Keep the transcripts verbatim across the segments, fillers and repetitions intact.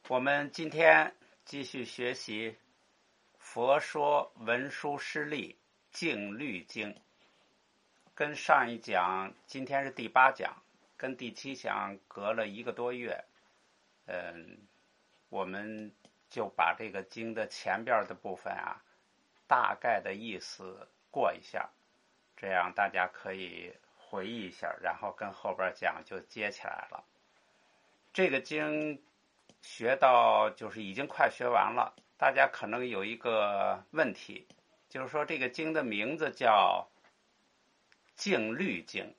我们今天继续学习《佛说文殊师利净律经》，跟上一讲，今天是第八讲，跟第七讲隔了一个多月。嗯，我们就把这个经的前边的部分啊，大概的意思过一下，这样大家可以回忆一下，然后跟后边讲就接起来了。这个经学到就是已经快学完了，大家可能有一个问题，就是说这个经的名字叫净律经，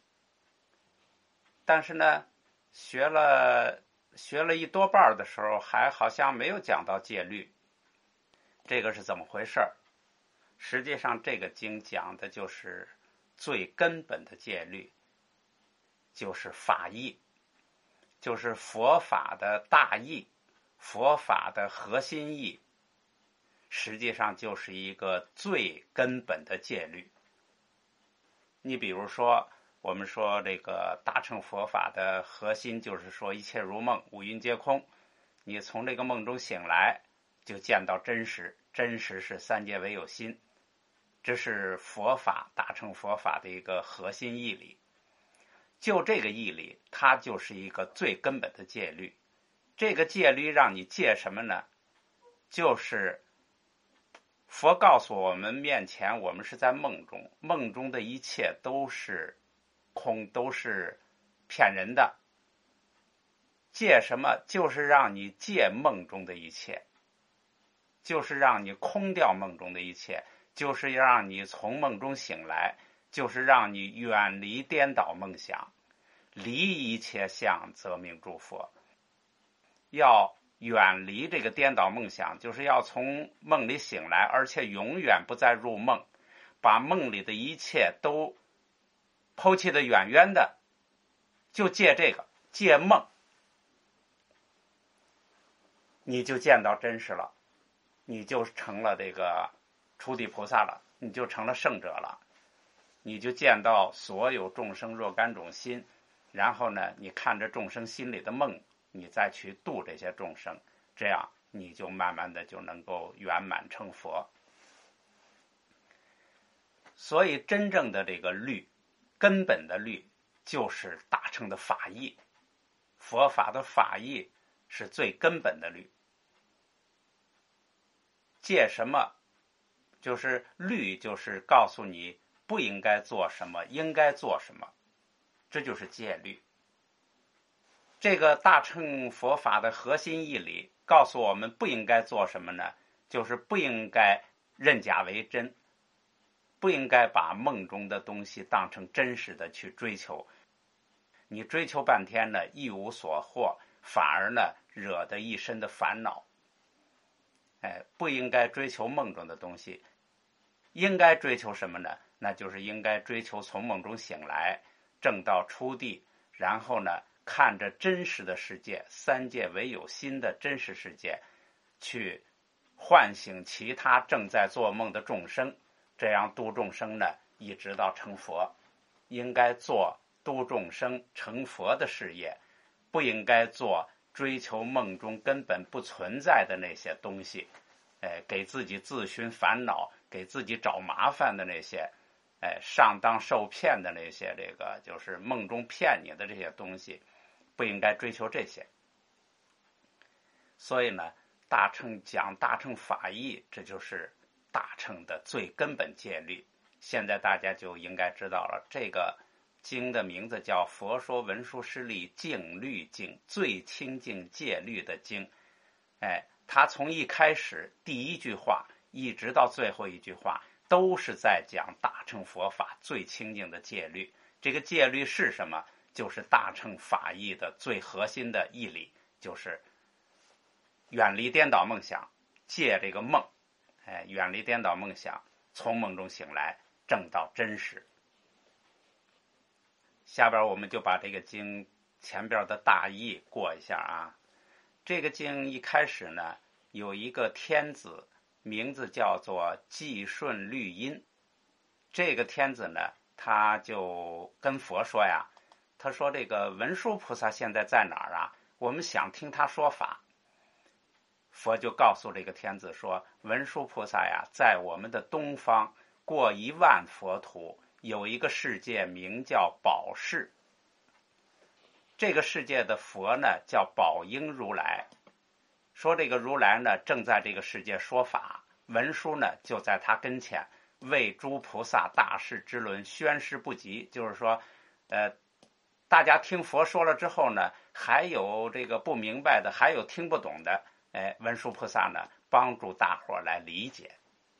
但是呢，学了学了一多半的时候，还好像没有讲到戒律，这个是怎么回事？实际上，这个经讲的就是最根本的戒律，就是法义。就是佛法的大义，佛法的核心义，实际上就是一个最根本的戒律。你比如说，我们说这个大乘佛法的核心就是说一切如梦，五蕴皆空。你从这个梦中醒来，就见到真实，真实是三界唯有心，这是佛法大乘佛法的一个核心义理。就这个义理，它就是一个最根本的戒律。这个戒律让你戒什么呢？就是佛告诉我们面前，我们是在梦中，梦中的一切都是空，都是骗人的。戒什么？就是让你戒梦中的一切，就是让你空掉梦中的一切，就是让你从梦中醒来，就是让你远离颠倒梦想，离一切相则名诸佛。要远离这个颠倒梦想，就是要从梦里醒来，而且永远不再入梦，把梦里的一切都抛弃的远远的，就借这个借梦，你就见到真实了，你就成了这个初地菩萨了，你就成了圣者了，你就见到所有众生若干种心，然后呢，你看着众生心里的梦，你再去度这些众生，这样你就慢慢的就能够圆满成佛。所以真正的这个律，根本的律，就是大乘的法义。佛法的法义是最根本的律。戒什么？就是律，就是告诉你不应该做什么，应该做什么，这就是戒律。这个大乘佛法的核心义理告诉我们不应该做什么呢？就是不应该认假为真，不应该把梦中的东西当成真实的去追求。你追求半天呢，一无所获，反而呢惹得一身的烦恼。哎，不应该追求梦中的东西，应该追求什么呢？那就是应该追求从梦中醒来，证到初地，然后呢看着真实的世界，三界唯有心的真实世界，去唤醒其他正在做梦的众生，这样度众生呢一直到成佛。应该做度众生成佛的事业，不应该做追求梦中根本不存在的那些东西，哎，给自己自寻烦恼，给自己找麻烦的那些，哎，上当受骗的那些，这个就是梦中骗你的这些东西，不应该追求这些。所以呢，大乘讲大乘法义，这就是大乘的最根本戒律。现在大家就应该知道了，这个经的名字叫《佛说文殊师利净律经》，最清净戒律的经。哎，它从一开始第一句话一直到最后一句话，都是在讲大乘佛法最清净的戒律。这个戒律是什么？就是大乘法义的最核心的义理，就是远离颠倒梦想，借这个梦，哎，远离颠倒梦想，从梦中醒来，证到真实。下边我们就把这个经前边的大意过一下啊。这个经一开始呢，有一个天子，名字叫做济顺律音。这个天子呢，他就跟佛说呀，他说这个文殊菩萨现在在哪儿啊？我们想听他说法。 佛就告诉这个天子说，文殊菩萨呀，在我们的东方过一万佛土，有一个世界名叫宝世。这个世界的佛呢叫宝应如来，说这个如来呢正在这个世界说法，文殊呢就在他跟前为诸菩萨大事之论宣示不及，就是说呃，大家听佛说了之后呢，还有这个不明白的，还有听不懂的，哎，文殊菩萨呢帮助大伙来理解。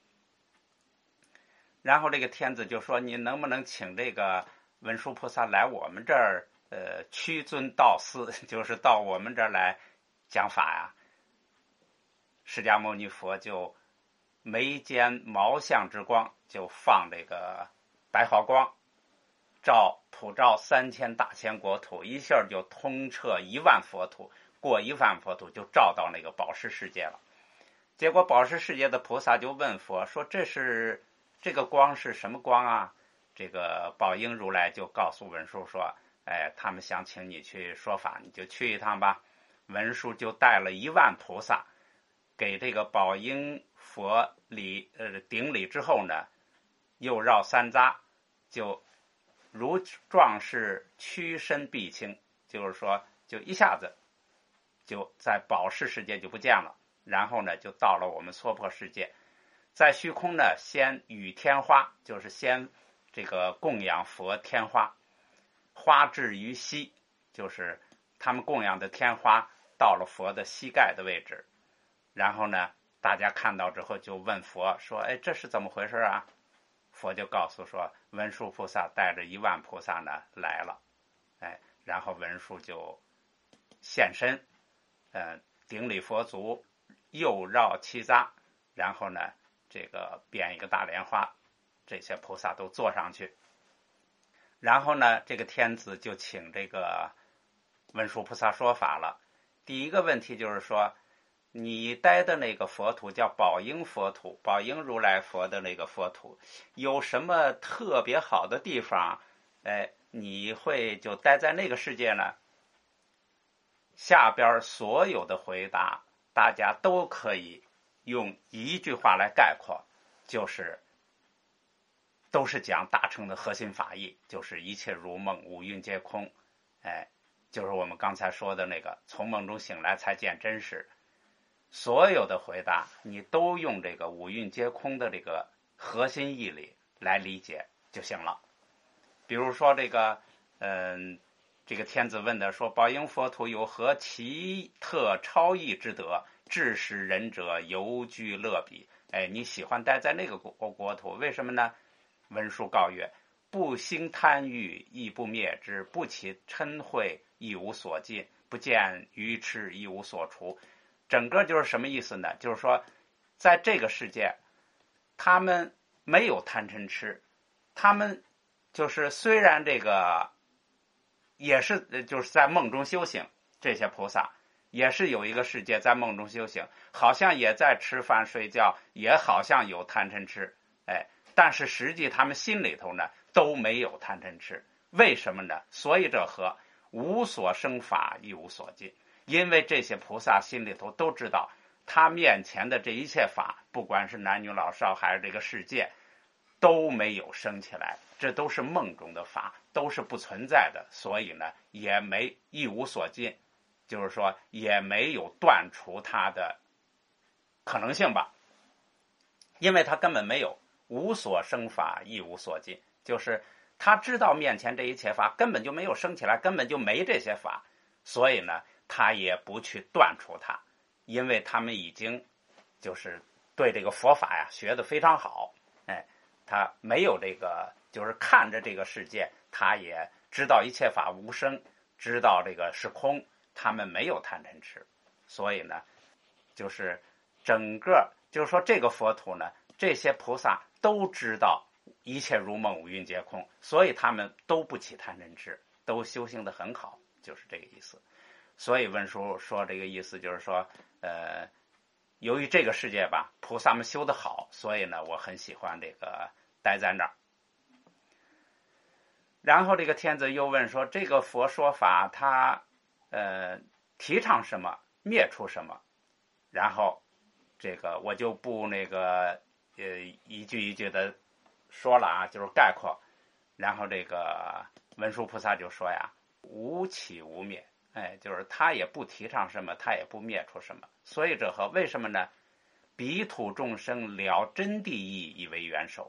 然后这个天子就说，你能不能请这个文殊菩萨来我们这儿呃，屈尊道司，就是到我们这儿来讲法呀。释迦牟尼佛就眉间毛相之光，就放这个白毫光，照普照三千大千国土，一下就通彻一万佛土，过一万佛土就照到那个宝世世界了。结果宝世世界的菩萨就问佛说，这是这个光是什么光啊？这个宝应如来就告诉文殊说，哎，他们想请你去说法，你就去一趟吧。文殊就带了一万菩萨给这个宝应佛礼呃顶礼之后呢，又绕三匝，就如壮士屈身避轻，就是说就一下子就在宝世世界就不见了。然后呢就到了我们娑婆世界，在虚空呢先雨天花，就是先这个供养佛天花，花至于膝，就是他们供养的天花到了佛的膝盖的位置。然后呢大家看到之后就问佛说，哎，这是怎么回事啊？佛就告诉说，文殊菩萨带着一万菩萨呢来了。哎，然后文殊就现身，呃，顶礼佛足，又绕七匝，然后呢这个编一个大莲花，这些菩萨都坐上去。然后呢这个天子就请这个文殊菩萨说法了。第一个问题就是说，你待的那个佛土叫宝应佛土，宝应如来佛的那个佛土有什么特别好的地方，哎，你会就待在那个世界呢？下边所有的回答大家都可以用一句话来概括，就是都是讲大乘的核心法义，就是一切如梦，五蕴皆空。哎，就是我们刚才说的那个从梦中醒来才见真实。所有的回答你都用这个五蕴皆空的这个核心义理来理解就行了。比如说这个嗯，这个天子问的说，宝应佛土有何奇特超异之德，致使仁者游居乐彼？哎，你喜欢待在那个国国土，为什么呢？文殊告曰，不兴贪欲，亦不灭之；不起嗔恚，亦无所尽；不见愚痴，亦无所除。整个就是什么意思呢？就是说在这个世界他们没有贪嗔痴，他们就是虽然这个也是就是在梦中修行，这些菩萨也是有一个世界在梦中修行，好像也在吃饭睡觉，也好像有贪嗔痴，哎，但是实际他们心里头呢都没有贪嗔痴。为什么呢？所以者何？无所生法，亦无所尽。因为这些菩萨心里头都知道，他面前的这一切法，不管是男女老少还是这个世界，都没有生起来，这都是梦中的法，都是不存在的，所以呢也没一无所尽，就是说也没有断除它的可能性吧。因为他根本没有无所生法，亦无所尽，就是他知道面前这一切法根本就没有生起来，根本就没这些法，所以呢他也不去断除它，因为他们已经就是对这个佛法呀学得非常好。哎，他没有这个就是看着这个世界，他也知道一切法无生，知道这个是空，他们没有贪嗔痴。所以呢就是整个就是说这个佛土呢，这些菩萨都知道一切如梦，五蕴皆空，所以他们都不起贪嗔痴，都修行得很好，就是这个意思。所以文殊说这个意思就是说，呃，由于这个世界吧，菩萨们修得好，所以呢，我很喜欢这个待在那儿。然后这个天子又问说，这个佛说法他呃提倡什么，灭除什么？ 然后这个我就不那个呃一句一句的说了啊，就是概括。然后这个文殊菩萨就说呀，无起无灭，哎，就是他也不提倡什么，他也不灭出什么。所以这和为什么呢？彼土众生了真谛义以为元首。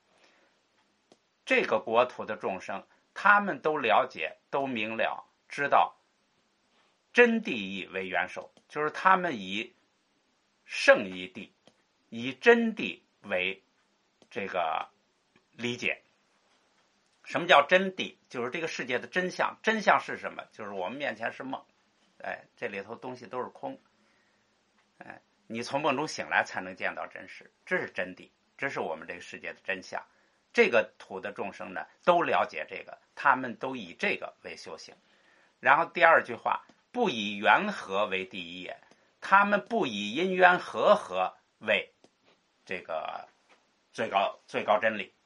这个国土的众生，他们都了解，都明了，知道真谛义为元首，就是他们以圣义谛，以真谛为这个理解。什么叫真谛？就是这个世界的真相。真相是什么？就是我们面前是梦，哎，这里头东西都是空，哎，你从梦中醒来才能见到真实，这是真谛，这是我们这个世界的真相。这个土的众生呢，都了解这个，他们都以这个为修行。然后第二句话，不以缘和为第一也，他们不以因缘和合为这个最高最高真理。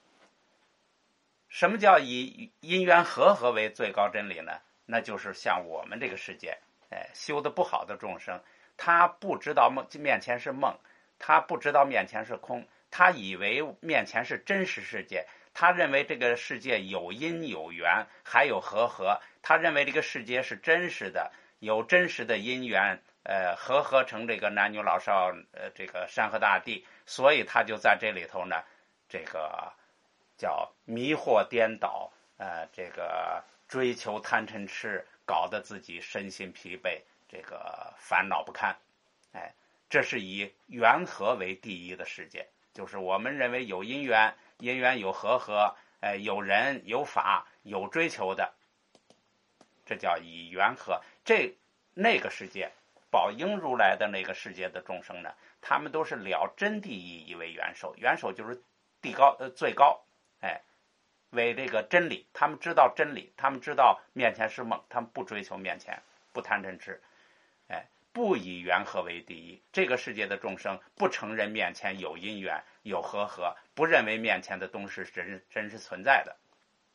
什么叫以因缘和合为最高真理呢？那就是像我们这个世界，哎，修得不好的众生，他不知道梦面前是梦，他不知道面前是空，他以为面前是真实世界，他认为这个世界有因有缘，还有和合，他认为这个世界是真实的，有真实的因缘，呃，和合成这个男女老少，呃，这个山河大地，所以他就在这里头呢，这个叫迷惑颠倒，呃，这个追求贪嗔痴，搞得自己身心疲惫，这个烦恼不堪，哎，这是以缘和为第一的世界，就是我们认为有因缘，因缘有和合，哎，有人有法有追求的，这叫以缘和。这那个世界，宝应如来的那个世界的众生呢，他们都是了真谛义以为元首，元首就是地高呃最高。哎，为这个真理，他们知道真理，他们知道面前是梦，他们不追求面前，不贪嗔痴，哎，不以缘和为第一。这个世界的众生不承认面前有因缘有和合，不认为面前的东西是真真实存在的。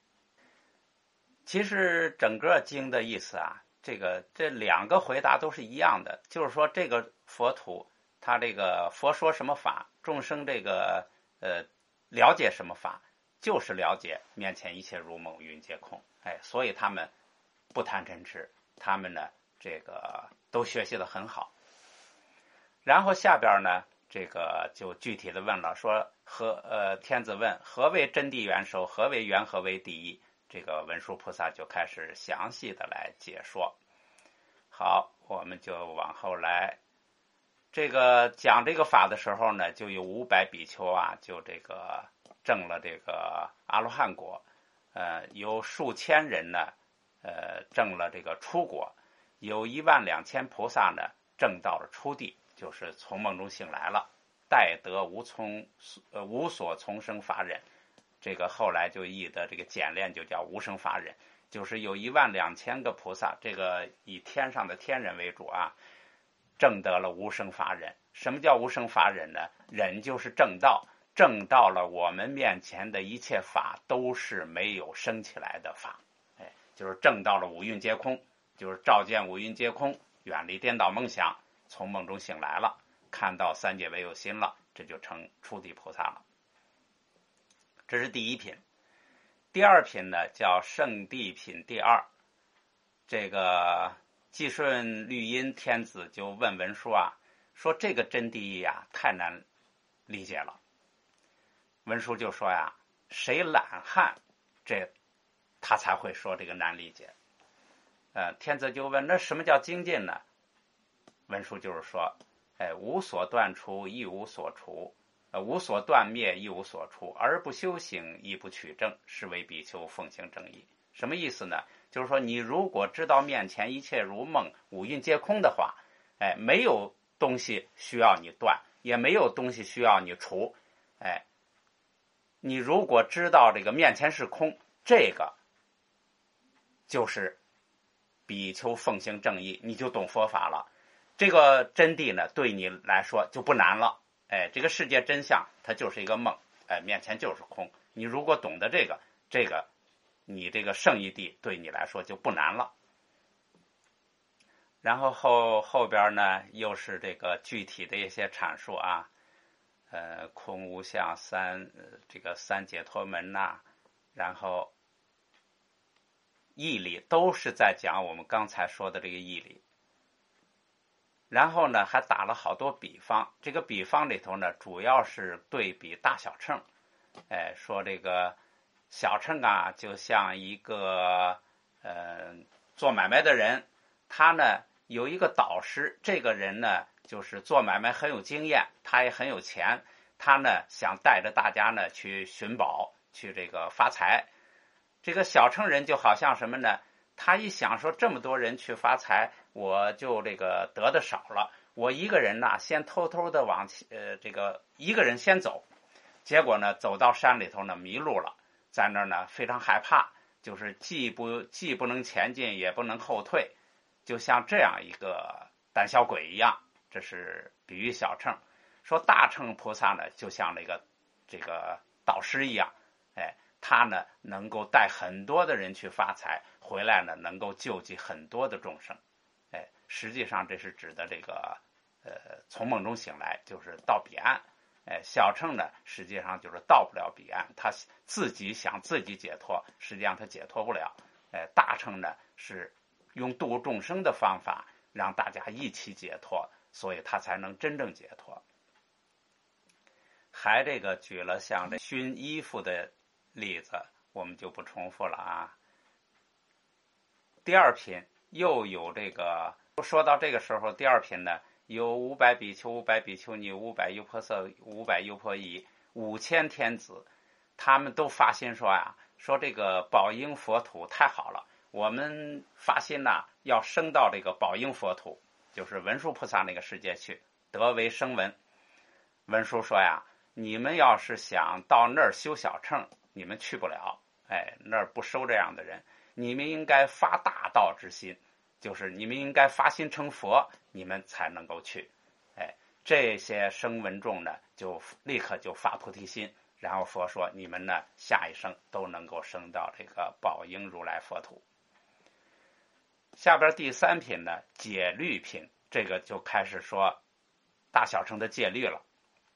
其实整个经的意思啊，这个这两个回答都是一样的，就是说这个佛土，他这个佛说什么法，众生这个呃了解什么法。就是了解面前一切如梦，五蕴皆空，哎，所以他们不贪嗔痴，他们呢，这个都学习得很好。然后下边呢，这个就具体的问了，说何呃天子问何为真谛元首，何为缘和为第一？这个文殊菩萨就开始详细的来解说。好，我们就往后来。这个讲这个法的时候呢，就有五百比丘啊，就这个证了这个阿罗汉果，呃，有数千人呢，呃，证了这个初果，有一万两千菩萨呢，证到了初地，就是从梦中醒来了，待得无从呃无所从生法忍，这个后来就译的这个简练就叫无生法忍，就是有一万两千个菩萨，这个以天上的天人为主啊。证得了无生法忍。什么叫无生法忍呢？忍就是正道，正到了我们面前的一切法都是没有生起来的法，哎，就是正到了五蕴皆空，就是照见五蕴皆空，远离颠倒梦想，从梦中醒来了，看到三界唯有心了，这就成初地菩萨了。这是第一品。第二品呢叫圣谛品第二。这个季顺律音天子就问文殊啊，说这个真谛义啊太难理解了。文殊就说呀，谁懒汉，这他才会说这个难理解。呃，天子就问，那什么叫精进呢？文殊就是说，哎，无所断除，亦无所除，呃，无所断灭，亦无所除，而不修行，亦不取证，是为比丘奉行正义。什么意思呢？就是说，你如果知道面前一切如梦，五蕴皆空的话，哎，没有东西需要你断，也没有东西需要你除，哎，你如果知道这个面前是空，这个就是比丘奉行正义，你就懂佛法了。这个真谛呢，对你来说就不难了。哎，这个世界真相它就是一个梦，哎，面前就是空。你如果懂得这个，这个你这个圣义谛对你来说就不难了。 然后后后边呢又是这个具体的一些阐述啊，呃，空无相三，呃、这个三解脱门呐、啊，然后义理都是在讲我们刚才说的这个义理。然后呢，还打了好多比方，这个比方里头呢，主要是对比大小乘，哎，说这个小乘啊，就像一个呃做买卖的人，他呢有一个导师，这个人呢就是做买卖很有经验，他也很有钱，他呢想带着大家呢去寻宝，去这个发财。这个小乘人就好像什么呢？他一想说这么多人去发财，我就这个得的少了，我一个人呢先偷偷的往呃这个一个人先走，结果呢走到山里头呢迷路了，在那儿呢非常害怕，就是既不既不能前进也不能后退，就像这样一个胆小鬼一样。这是比喻小乘。说大乘菩萨呢就像那个这个导师一样，哎，他呢能够带很多的人去发财，回来呢能够救济很多的众生。哎，实际上这是指的这个呃从梦中醒来，就是到彼岸。哎，小乘呢实际上就是到不了彼岸，他自己想自己解脱，实际上他解脱不了。哎，大乘呢是用度众生的方法让大家一起解脱，所以他才能真正解脱。还这个举了像这熏衣服的例子，我们就不重复了啊。第二品又有这个，说到这个时候，第二品呢有五百比丘、五百比丘尼、五百优婆塞、五百优婆夷、五千天子，他们都发心说呀，说这个宝应佛土太好了，我们发心呐、啊、要升到这个宝应佛土，就是文殊菩萨那个世界去，得为声闻。文殊说呀，你们要是想到那儿修小乘，你们去不了，哎，那儿不收这样的人。你们应该发大道之心，就是你们应该发心成佛，你们才能够去。哎，这些声闻众呢，就立刻就发菩提心，然后佛说，你们呢下一生都能够升到这个宝应如来佛土。下边第三品呢，解律品，这个就开始说大小乘的戒律了。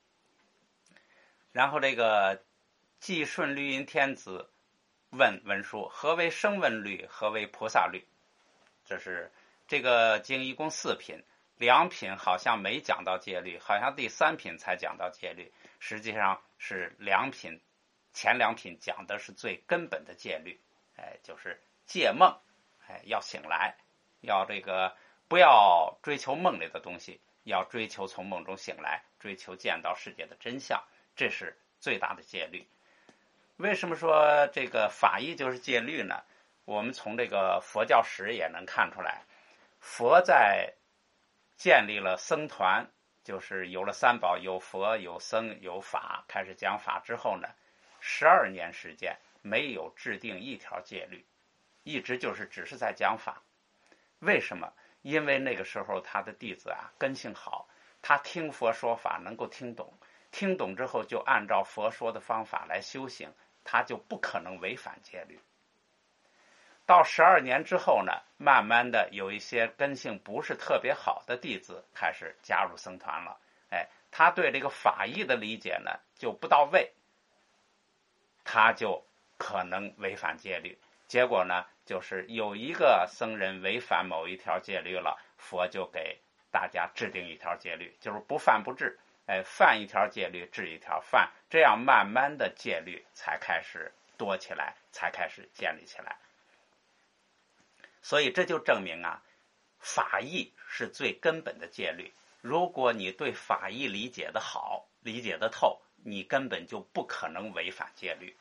然后这个济顺律音天子问文殊，何为声闻律，何为菩萨律？这是这个经一共四品，两品好像没讲到戒律，好像第三品才讲到戒律。实际上是两品，前两品讲的是最根本的戒律，哎，就是戒梦，哎，要醒来，要这个不要追求梦里的东西，要追求从梦中醒来，追求见到世界的真相，这是最大的戒律。为什么说这个法义就是戒律呢？我们从这个佛教史也能看出来，佛在建立了僧团，就是有了三宝，有佛有僧有法，开始讲法之后呢，十二年时间没有制定一条戒律，一直就是只是在讲法。为什么？因为那个时候他的弟子啊根性好，他听佛说法能够听懂，听懂之后就按照佛说的方法来修行，他就不可能违反戒律。到十二年之后呢，慢慢的有一些根性不是特别好的弟子开始加入僧团了，哎，他对这个法义的理解呢就不到位，他就可能违反戒律。结果呢，就是有一个僧人违反某一条戒律了，佛就给大家制定一条戒律，就是不犯不治，哎，犯一条戒律治一条，犯，这样慢慢的戒律才开始多起来，才开始建立起来。所以这就证明啊，法义是最根本的戒律。如果你对法义理解的好，理解的透，你根本就不可能违反戒律。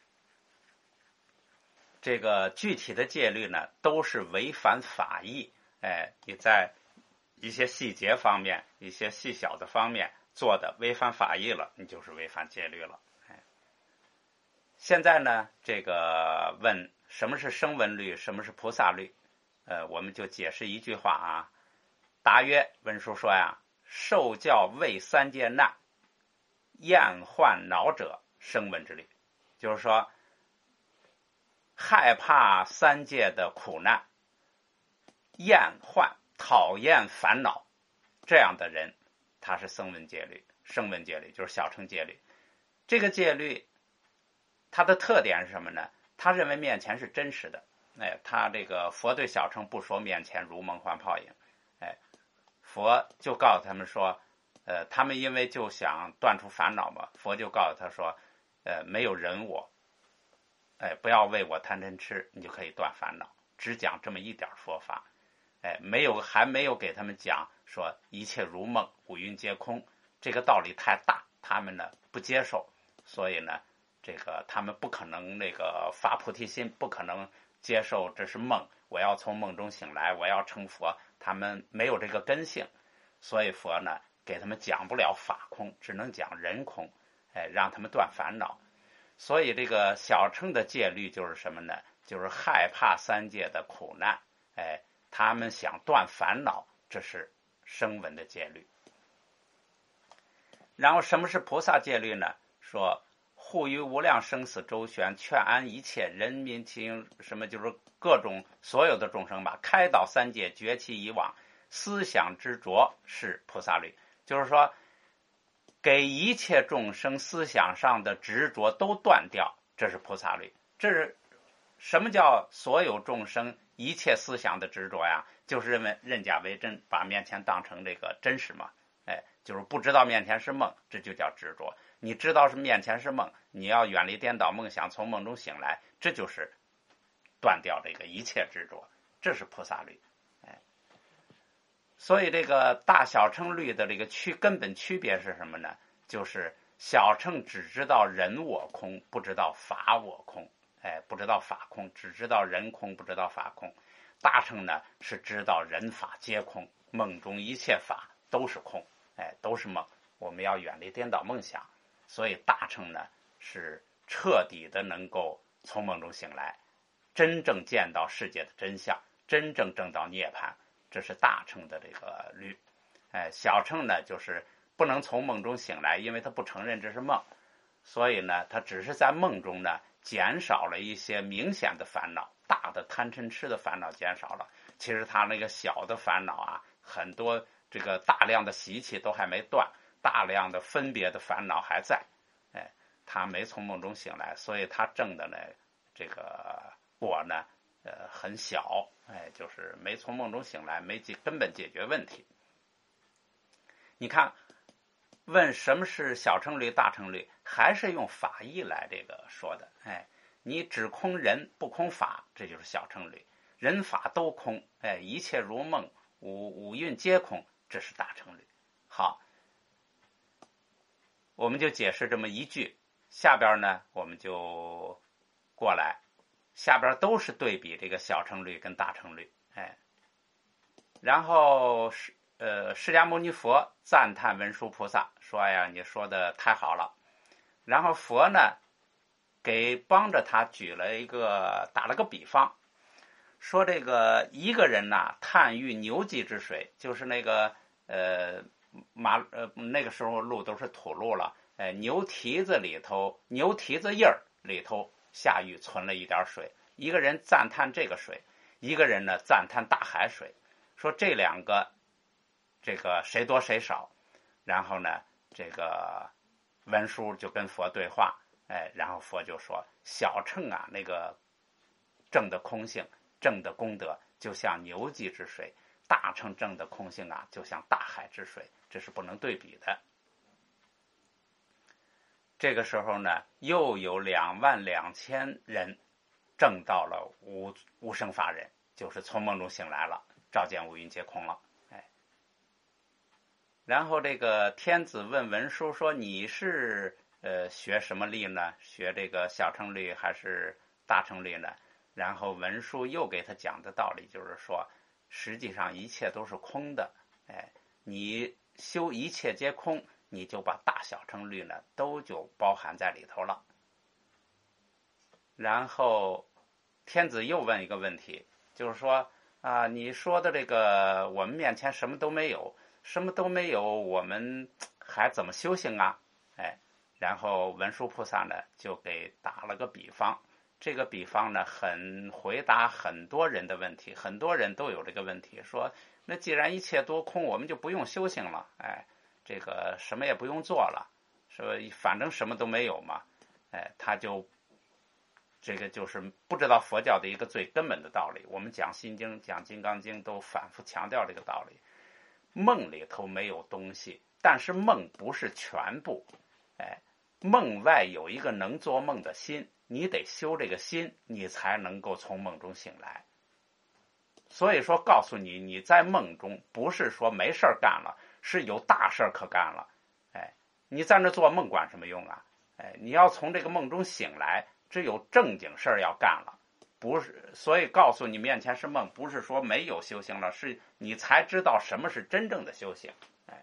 这个具体的戒律呢，都是违反法义，哎，你在一些细节方面、一些细小的方面做的违反法义了，你就是违反戒律了。哎，现在呢，这个问什么是声闻律，什么是菩萨律？呃，我们就解释一句话啊。答曰，文殊说呀，受教畏三界难，厌患恼者，声闻之律。就是说，害怕三界的苦难，厌患， 讨厌烦恼这样的人，他是声闻戒律，声闻戒律就是小乘戒律。这个戒律它的特点是什么呢？他认为面前是真实的，哎，他这个佛对小乘不说面前如梦幻泡影，哎，佛就告诉他们说，呃，他们因为就想断除烦恼嘛，佛就告诉他说，呃，没有人我，哎，不要为我贪嗔痴，你就可以断烦恼，只讲这么一点说法，哎，没有还没有给他们讲说一切如梦，五蕴皆空，这个道理太大，他们呢不接受，所以呢。这个他们不可能那个发菩提心，不可能接受这是梦，我要从梦中醒来，我要成佛，他们没有这个根性，所以佛呢给他们讲不了法空，只能讲人空，哎，让他们断烦恼。所以这个小乘的戒律就是什么呢？就是害怕三界的苦难，哎，他们想断烦恼，这是声闻的戒律。然后什么是菩萨戒律呢？说护于无量生死周旋，劝安一切人民情，什么就是各种所有的众生吧，开导三界，绝其以往思想执着，是菩萨律。就是说，给一切众生思想上的执着都断掉，这是菩萨律。这是什么叫所有众生一切思想的执着呀？就是认为认假为真，把面前当成这个真实嘛。哎，就是不知道面前是梦，这就叫执着。你知道是面前是梦，你要远离颠倒梦想，从梦中醒来，这就是断掉这个一切执着，这是菩萨律。哎，所以这个大小乘律的这个区根本区别是什么呢？就是小乘只知道人我空，不知道法我空，哎，不知道法空，只知道人空，不知道法空。大乘呢是知道人法皆空，梦中一切法都是空，哎，都是梦。我们要远离颠倒梦想。所以大乘呢是彻底的能够从梦中醒来，真正见到世界的真相，真正证到涅槃，这是大乘的这个律。哎，小乘呢就是不能从梦中醒来，因为他不承认这是梦，所以呢他只是在梦中呢减少了一些明显的烦恼，大的贪嗔痴的烦恼减少了，其实他那个小的烦恼啊，很多这个大量的习气都还没断，大量的分别的烦恼还在，哎，他没从梦中醒来，所以他证的呢，这个果呢，呃，很小，哎，就是没从梦中醒来，没解根本解决问题。你看，问什么是小乘律、大乘律，还是用法义来这个说的，哎，你只空人不空法，这就是小乘律，人法都空，哎，一切如梦，五五蕴皆空，这是大乘律。好。我们就解释这么一句，下边呢我们就过来，下边都是对比这个小乘律跟大乘律，哎，然后是呃释迦牟尼佛赞叹文殊菩萨，说呀你说的太好了，然后佛呢给帮着他举了一个打了个比方，说这个一个人呐探遇牛迹之水，就是那个呃。马呃那个时候路都是土路了，哎，牛蹄子里头，牛蹄子印儿里头下雨存了一点水。一个人赞叹这个水，一个人呢赞叹大海水，说这两个这个谁多谁少。然后呢，这个文殊就跟佛对话，哎，然后佛就说，小乘啊，那个正的空性，正的功德，就像牛迹之水。大乘正的空性啊，就像大海之水，这是不能对比的。这个时候呢，又有两万两千人证到了无无生法忍，就是从梦中醒来了，照见五蕴皆空了。哎，然后这个天子问文殊说：“你是呃学什么律呢？学这个小乘律还是大乘律呢？”然后文殊又给他讲的道理就是说。实际上一切都是空的，哎，你修一切皆空，你就把大小乘律呢都就包含在里头了。然后天子又问一个问题，就是说啊，你说的这个我们面前什么都没有，什么都没有，我们还怎么修行啊？哎，然后文殊菩萨呢就给打了个比方。这个比方呢，很回答很多人的问题，很多人都有这个问题，说那既然一切都空，我们就不用修行了，哎，这个什么也不用做了，说反正什么都没有嘛，哎，他就这个就是不知道佛教的一个最根本的道理。我们讲心经、讲金刚经都反复强调这个道理。梦里头没有东西，但是梦不是全部，哎，梦外有一个能做梦的心，你得修这个心，你才能够从梦中醒来。所以说告诉你，你在梦中不是说没事干了，是有大事可干了。哎，你在那做梦管什么用啊？哎，你要从这个梦中醒来，只有正经事要干了。不是，所以告诉你面前是梦，不是说没有修行了，是你才知道什么是真正的修行。哎，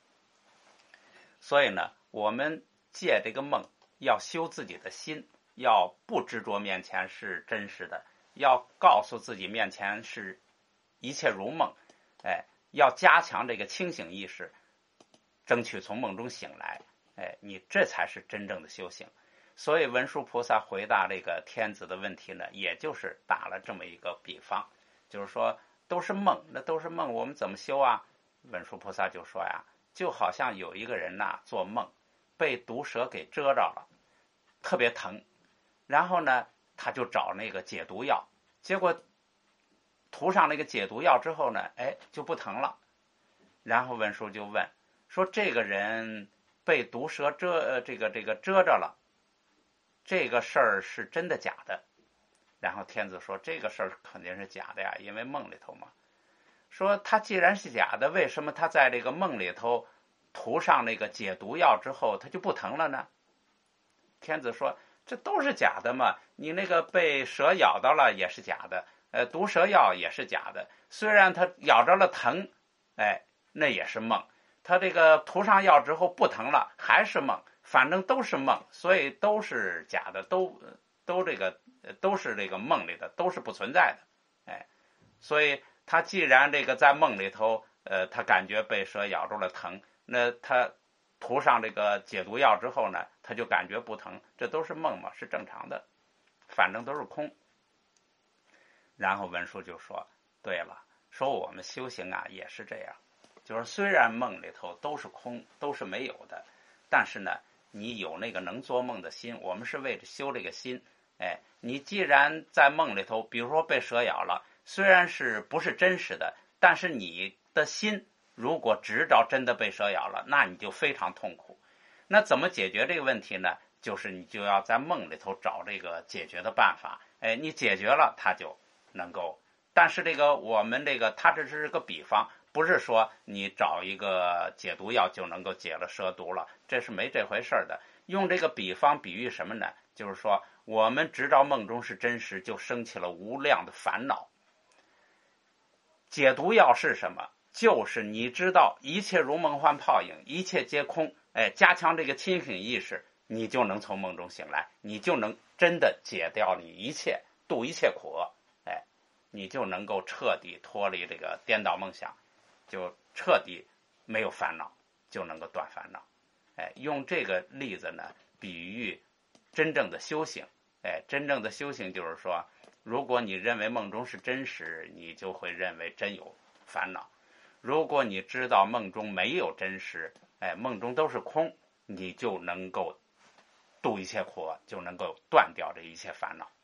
所以呢，我们借这个梦要修自己的心，要不执着面前是真实的，要告诉自己面前是一切如梦，哎，要加强这个清醒意识，争取从梦中醒来，哎，你这才是真正的修行。所以文殊菩萨回答这个天子的问题呢，也就是打了这么一个比方，就是说都是梦，那都是梦，我们怎么修啊？文殊菩萨就说呀，就好像有一个人呐、啊、做梦被毒蛇给蛰着了，特别疼，然后呢他就找那个解毒药，结果涂上那个解毒药之后呢，哎就不疼了。然后文殊就问说，这个人被毒蛇蛰呃这个这个蛰着了，这个事儿是真的假的？然后天子说，这个事儿肯定是假的呀，因为梦里头嘛。说他既然是假的，为什么他在这个梦里头涂上那个解毒药之后他就不疼了呢？天子说，这都是假的嘛，你那个被蛇咬到了也是假的，呃，毒蛇药也是假的，虽然他咬着了疼，哎，那也是梦，他这个涂上药之后不疼了还是梦，反正都是梦，所以都是假的，都都这个都是这个梦里的，都是不存在的，哎，所以他既然这个在梦里头，呃，他感觉被蛇咬住了疼，那他涂上这个解毒药之后呢，他就感觉不疼，这都是梦嘛，是正常的，反正都是空。然后文殊就说，对了，说我们修行啊也是这样，就是虽然梦里头都是空，都是没有的，但是呢你有那个能做梦的心，我们是为了修这个心。哎，你既然在梦里头，比如说被蛇咬了，虽然是不是真实的，但是你的心如果执着真的被蛇咬了，那你就非常痛苦。那怎么解决这个问题呢？就是你就要在梦里头找这个解决的办法。哎，你解决了，它就能够。但是这个我们这个，它这是个比方，不是说你找一个解毒药就能够解了蛇毒了，这是没这回事的。用这个比方比喻什么呢？就是说我们直到梦中是真实，就升起了无量的烦恼。解毒药是什么？就是你知道一切如梦幻泡影，一切皆空，哎，加强这个清醒意识，你就能从梦中醒来，你就能真的解掉你一切，度一切苦厄，哎，你就能够彻底脱离这个颠倒梦想，就彻底没有烦恼，就能够断烦恼。哎，用这个例子呢，比喻真正的修行。哎，真正的修行就是说，如果你认为梦中是真实，你就会认为真有烦恼；如果你知道梦中没有真实，哎，梦中都是空，你就能够度一切苦厄，就能够断掉这一切烦恼。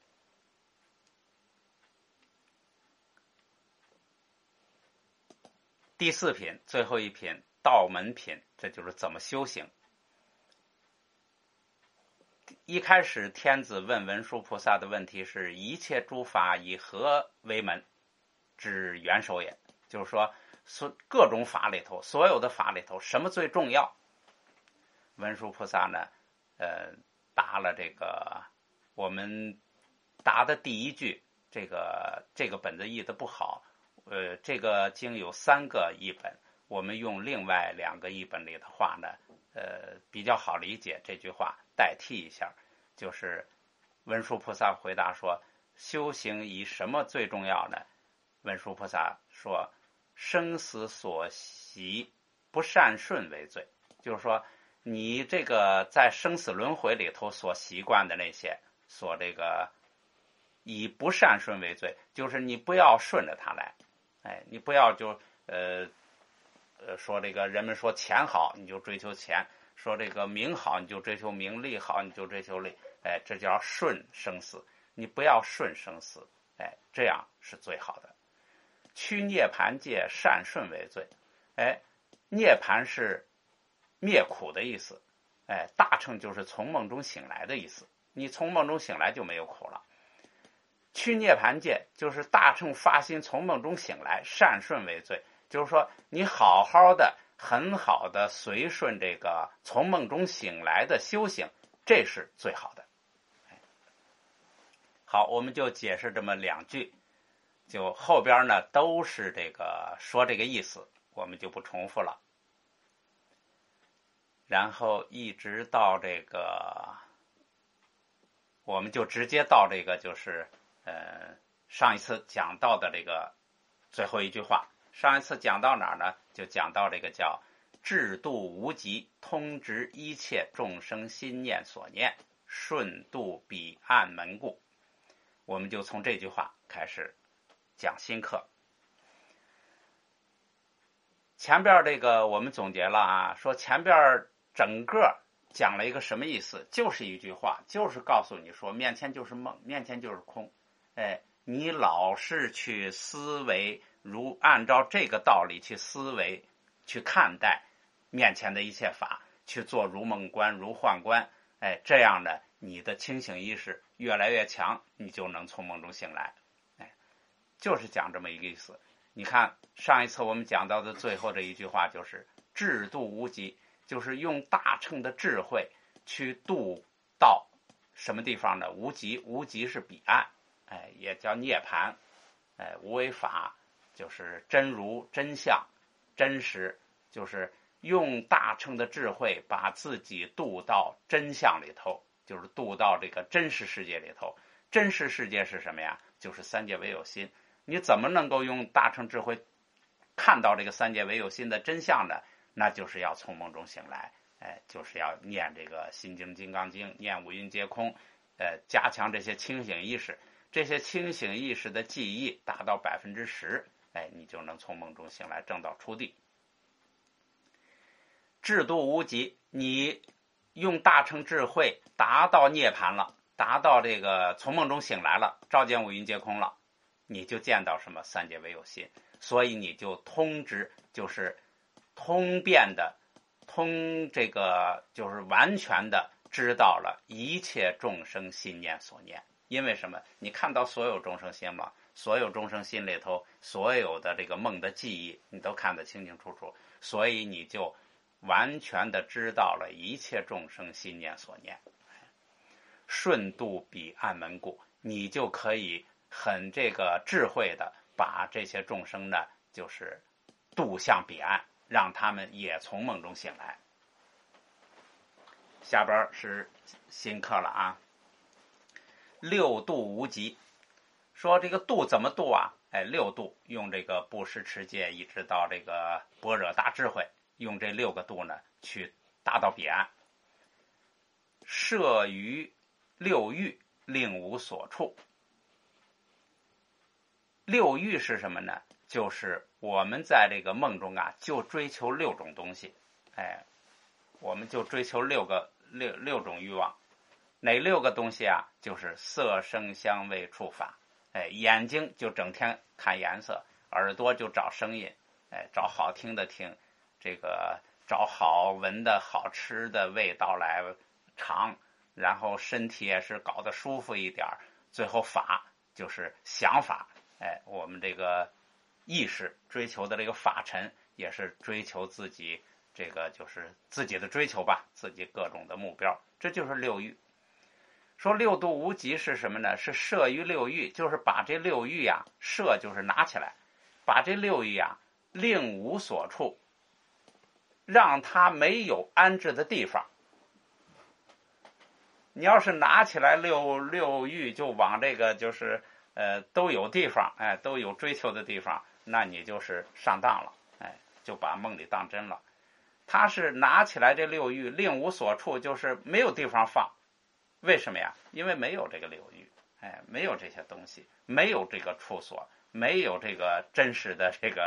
第四品，最后一品，道门品，这就是怎么修行。一开始天子问文殊菩萨的问题是，一切诸法以何为门，之元首也，就是说各种法里头，所有的法里头什么最重要？文殊菩萨呢呃，答了这个我们答的第一句，这个这个本子译的不好，呃，这个经有三个译本，我们用另外两个译本里的话呢呃，比较好理解，这句话代替一下，就是文殊菩萨回答说，修行以什么最重要呢？文殊菩萨说，生死所习不善顺为最，就是说你这个在生死轮回里头所习惯的那些，所这个以不善顺为最，就是你不要顺着它来，哎，你不要就呃呃说这个人们说钱好，你就追求钱；说这个名好，你就追求名；利好，你就追求利。哎，这叫顺生死。你不要顺生死，哎，这样是最好的。趋涅盘界，善顺为最。哎，涅盘是灭苦的意思，哎，大乘就是从梦中醒来的意思。你从梦中醒来就没有苦了。趋涅盘界就是大乘发心从梦中醒来，善顺为最，就是说你好好的、很好的随顺这个从梦中醒来的修行，这是最好的。好，我们就解释这么两句，就后边呢都是这个说这个意思，我们就不重复了。然后一直到这个，我们就直接到这个就是呃上一次讲到的这个最后一句话。上一次讲到哪儿呢？就讲到这个叫智度无极，通直一切众生心念所念，顺度彼岸门故。我们就从这句话开始讲新课。前边这个我们总结了啊，说前边整个讲了一个什么意思？就是一句话，就是告诉你说面前就是梦，面前就是空。哎，你老是去思维，如按照这个道理去思维去看待面前的一切法，去做如梦观如幻观。哎，这样呢你的清醒意识越来越强，你就能从梦中醒来。哎，就是讲这么一个意思。你看上一次我们讲到的最后这一句话就是智度无极，就是用大乘的智慧去度到什么地方呢？无极，无极是彼岸，哎，也叫涅槃，哎，无为法就是真如真相真实，就是用大乘的智慧把自己度到真相里头，就是度到这个真实世界里头。真实世界是什么呀？就是三界唯有心。你怎么能够用大乘智慧看到这个三界唯有心的真相呢？那就是要从梦中醒来，哎，就是要念这个心经金刚经，念五蕴皆空，呃，加强这些清醒意识，这些清醒意识的记忆达到百分之十，哎，你就能从梦中醒来，正道出地。智度无极，你用大乘智慧达到涅槃了，达到这个从梦中醒来了，照见五蕴皆空了，你就见到什么三界唯有心，所以你就通知，就是通遍的，通这个就是完全的知道了一切众生心念所念。因为什么？你看到所有众生心嘛，所有众生心里头所有的这个梦的记忆，你都看得清清楚楚，所以你就完全的知道了一切众生心念所念，顺度彼岸门故，你就可以很这个智慧的把这些众生呢，就是渡向彼岸，让他们也从梦中醒来。下边是新课了啊，六度无极。说这个度怎么度啊？哎，六度用这个布施持戒一直到这个般若大智慧，用这六个度呢去达到彼岸。摄于六欲，令无所处。六欲是什么呢？就是我们在这个梦中啊，就追求六种东西，哎，我们就追求六个六六种欲望。哪六个东西啊？就是色声香味触法。哎，眼睛就整天看颜色，耳朵就找声音，哎，找好听的听，这个找好闻的好吃的味道来尝，然后身体也是搞得舒服一点，最后法就是想法。哎，我们这个意识追求的这个法尘，也是追求自己这个就是自己的追求吧，自己各种的目标，这就是六欲。说六度无极是什么呢？是摄于六欲，就是把这六欲呀，摄就是拿起来，把这六欲呀令无所处，让它没有安置的地方。你要是拿起来六六欲就往这个就是呃都有地方，哎，都有追求的地方，那你就是上当了，哎，就把梦里当真了。他是拿起来这六欲令无所处，就是没有地方放。为什么呀？因为没有这个六欲，哎，没有这些东西，没有这个处所，没有这个真实的这个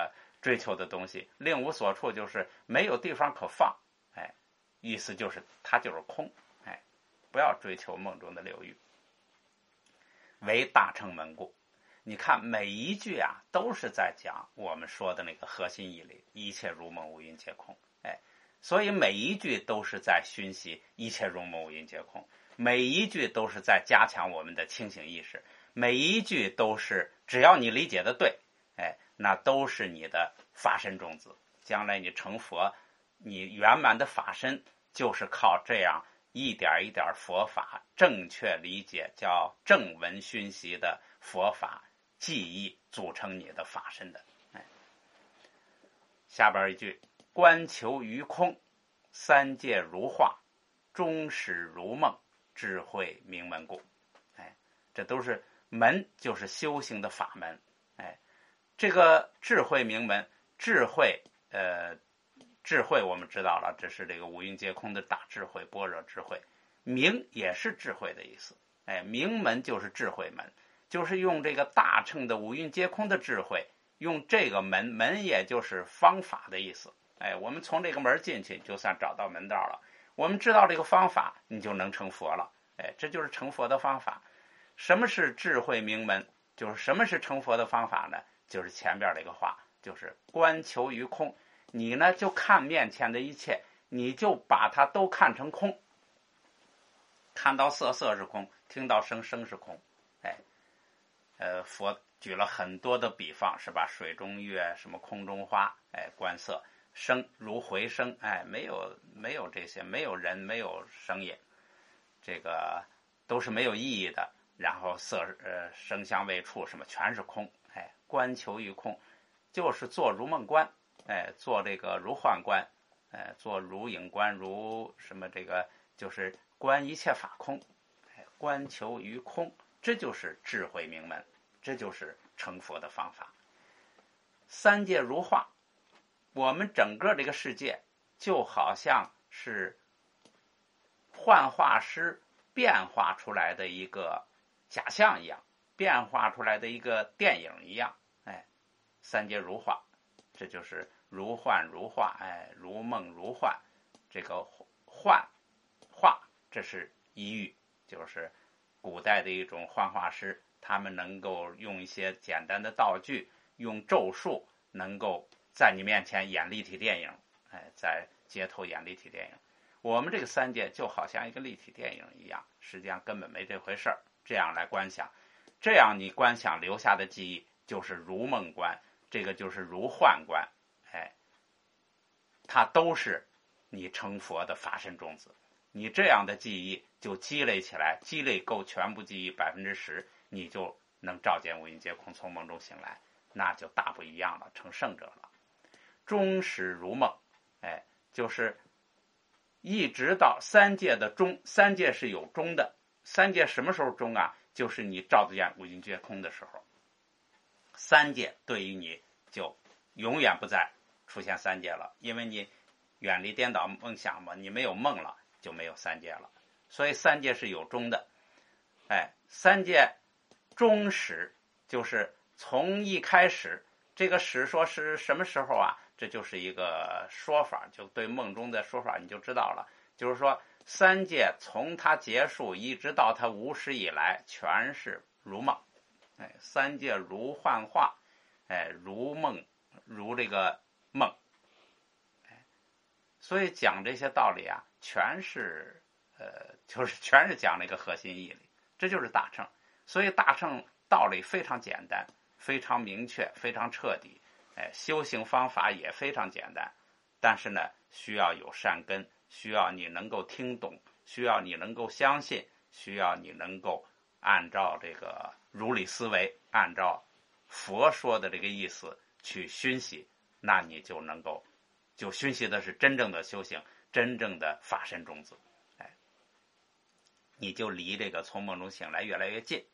追求的东西，令无所处就是没有地方可放，哎，意思就是它就是空，哎，不要追求梦中的流域，为大乘门故。你看每一句啊，都是在讲我们说的那个核心义理，一切如梦，无云皆空，哎，所以每一句都是在熏习一切如梦，无云皆空，每一句都是在加强我们的清醒意识，每一句都是只要你理解的对，哎，那都是你的法身种子。将来你成佛，你圆满的法身就是靠这样一点一点佛法正确理解，叫正文熏习的佛法记忆组成你的法身的。哎，下边一句，观求于空，三界如画，终始如梦，智慧明门故。哎，这都是门，就是修行的法门。哎，这个智慧明门，智慧，呃，智慧我们知道了，这是这个五蕴皆空的大智慧，般若智慧。明也是智慧的意思，哎，明门就是智慧门，就是用这个大乘的五蕴皆空的智慧，用这个门，门也就是方法的意思。哎，我们从这个门进去，就算找到门道了。我们知道这个方法，你就能成佛了。哎，这就是成佛的方法。什么是智慧明门？就是什么是成佛的方法呢？就是前边这个话，就是观求于空。你呢就看面前的一切，你就把它都看成空。看到色，色是空；听到声，声是空。哎，呃，佛举了很多的比方，是吧？水中月，什么空中花，哎，观色。声如回声，哎，没有没有这些，没有人，没有声音，这个都是没有意义的。然后色呃声香味触什么全是空，哎，观求于空，就是做如梦观，哎，做这个如幻观，哎，做如影观，如什么这个就是观一切法空，哎，观求于空，这就是智慧明门，这就是成佛的方法。三界如画。我们整个这个世界就好像是幻化师变化出来的一个假象一样，变化出来的一个电影一样，哎，三界如画，这就是如幻如化，哎，如梦如幻。这个幻化，这是一喻，就是古代的一种幻化师，他们能够用一些简单的道具，用咒术，能够在你面前演立体电影，哎，在街头演立体电影。我们这个三界就好像一个立体电影一样，实际上根本没这回事儿。这样来观想，这样你观想留下的记忆就是如梦观，这个就是如幻观，哎，它都是你成佛的法身种子。你这样的记忆就积累起来，积累够全部记忆百分之十，你就能照见五蕴皆空，从梦中醒来，那就大不一样了，成圣者了。终始如梦，哎，就是一直到三界的终，三界是有终的。三界什么时候终啊？就是你照见五蕴皆空的时候。三界对于你就永远不再出现三界了，因为你远离颠倒梦想嘛，你没有梦了，就没有三界了。所以三界是有终的。哎，三界终始就是从一开始，这个始说是什么时候啊？这就是一个说法，就对梦中的说法你就知道了。就是说三界从它结束一直到它无始以来，全是如梦，哎，三界如幻化，哎，如梦，如这个梦，哎，所以讲这些道理啊，全是呃，就是全是讲那个核心义理，这就是大乘。所以大乘道理非常简单，非常明确，非常彻底。哎，修行方法也非常简单，但是呢，需要有善根，需要你能够听懂，需要你能够相信，需要你能够按照这个如理思维，按照佛说的这个意思去熏习，那你就能够，就熏习的是真正的修行，真正的法身种子，哎，你就离这个从梦中醒来越来越近。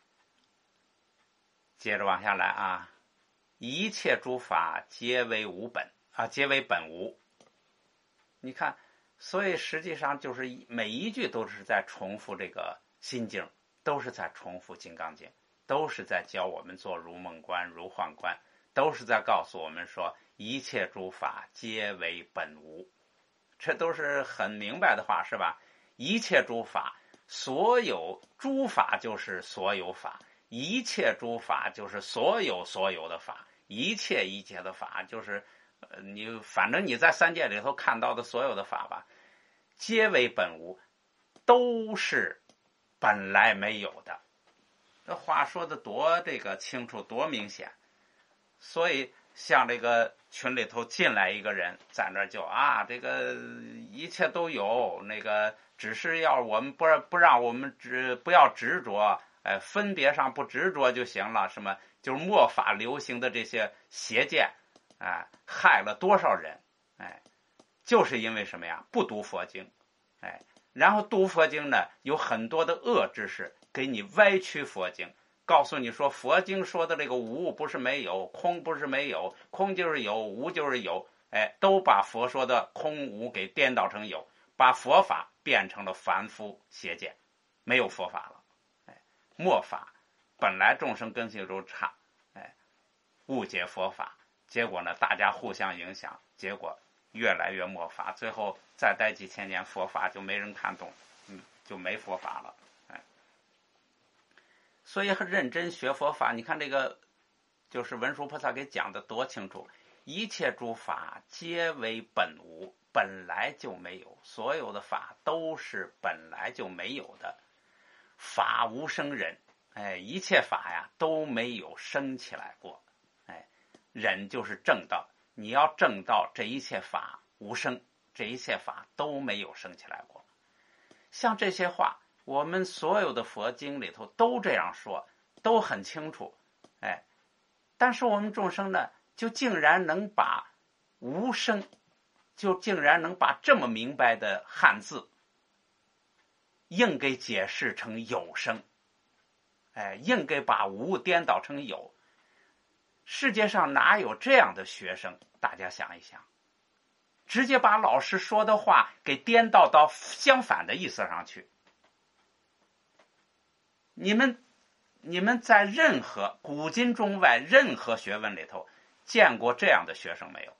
接着往下来啊。一切诸法皆为无本啊，皆为本无。你看，所以实际上就是每一句都是在重复这个心经，都是在重复金刚经，都是在教我们做如梦观、如幻观， 都是在告诉我们说，一切诸法皆为本无。这都是很明白的话，是吧？一切诸法，所有诸法就是所有法，一切诸法就是所有所有的法，一切一切的法就是呃，你反正你在三界里头看到的所有的法吧，皆为本无，都是本来没有的。这话说的多这个清楚，多明显。所以像这个群里头进来一个人，在那就啊，这个一切都有，那个只是要我们不不让我们执不要执着，哎，分别上不执着就行了。什么就是末法流行的这些邪见，哎，害了多少人？哎，就是因为什么呀？不读佛经，哎，然后读佛经呢，有很多的恶知识给你歪曲佛经。告诉你说佛经说的这个无不是没有，空不是没有，空就是有，无就是有，哎，都把佛说的空无给颠倒成有，把佛法变成了凡夫邪见，没有佛法了。哎，末法本来众生根性都差，哎，误解佛法，结果呢大家互相影响，结果越来越末法，最后再待几千年佛法就没人看懂，嗯，就没佛法了。所以很认真学佛法，你看这个就是文殊菩萨给讲的多清楚，一切诸法皆为本无，本来就没有，所有的法都是本来就没有的，法无生忍，哎，一切法呀都没有生起来过，哎，忍就是正道，你要正道，这一切法无生，这一切法都没有生起来过。像这些话，我们所有的佛经里头都这样说，都很清楚，哎，但是我们众生呢，就竟然能把无生，就竟然能把这么明白的汉字，硬给解释成有生，哎，硬给把无颠倒成有。世界上哪有这样的学生？大家想一想，直接把老师说的话给颠倒到相反的意思上去。你们你们在任何古今中外任何学问里头见过这样的学生没有？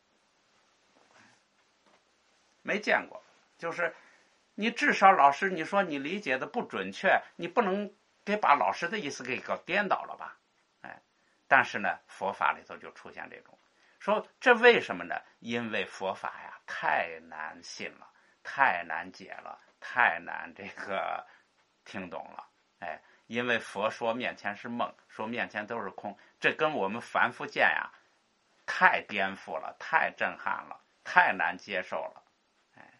没见过。就是你至少老师你说你理解的不准确，你不能给把老师的意思给搞颠倒了吧？哎，但是呢佛法里头就出现这种，说这为什么呢？因为佛法呀太难信了，太难解了，太难这个听懂了。哎，因为佛说面前是梦，说面前都是空，这跟我们凡夫见呀太颠覆了，太震撼了，太难接受了。哎，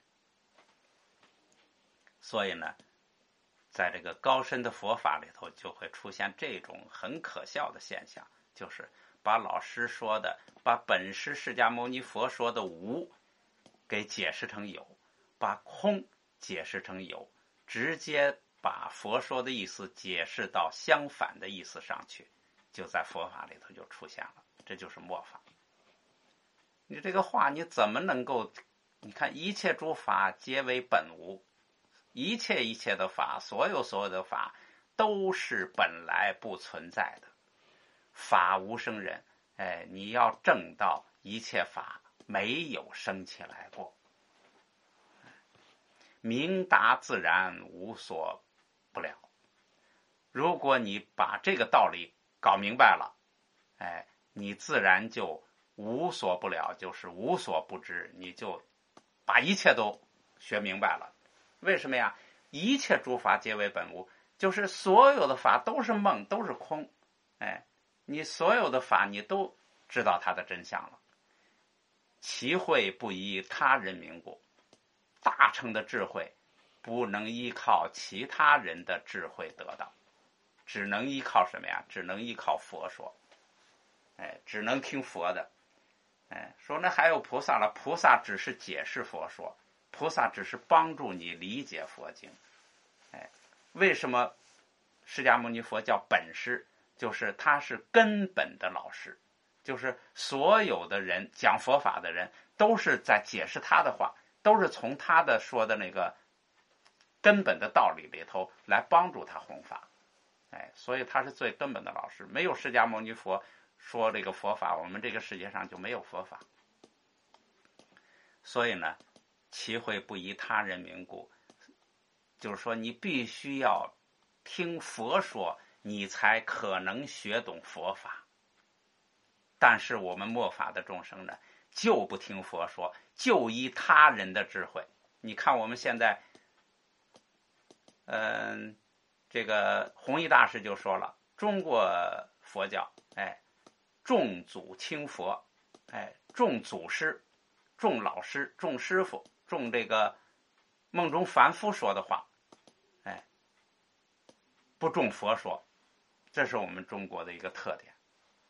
所以呢在这个高深的佛法里头就会出现这种很可笑的现象，就是把老师说的，把本师释迦牟尼佛说的无给解释成有，把空解释成有，直接把佛说的意思解释到相反的意思上去，就在佛法里头就出现了，这就是末法。你这个话你怎么能够，你看一切诸法皆为本无，一切一切的法，所有所有的法都是本来不存在的，法无生忍，哎，你要证到一切法没有生起来过，明达自然，无所不了。如果你把这个道理搞明白了，哎，你自然就无所不了，就是无所不知，你就把一切都学明白了。为什么呀？一切诸法皆为本无，就是所有的法都是梦，都是空，哎，你所有的法你都知道它的真相了。其慧不依他人名故，大乘的智慧不能依靠其他人的智慧得到，只能依靠什么呀？只能依靠佛说，哎，只能听佛的。哎，说那还有菩萨了，菩萨只是解释佛说，菩萨只是帮助你理解佛经。哎，为什么释迦牟尼佛叫本师？就是他是根本的老师，就是所有的人讲佛法的人都是在解释他的话，都是从他的说的那个根本的道理里头来帮助他弘法。哎，所以他是最根本的老师。没有释迦牟尼佛说这个佛法，我们这个世界上就没有佛法。所以呢，其会不依他人名故，就是说你必须要听佛说，你才可能学懂佛法。但是我们末法的众生呢，就不听佛说，就依他人的智慧。你看我们现在，嗯、呃，这个弘一大师就说了，中国佛教，哎，重祖轻佛，哎，重祖师，重老师，重师傅，重这个梦中凡夫说的话，哎，不重佛说，这是我们中国的一个特点。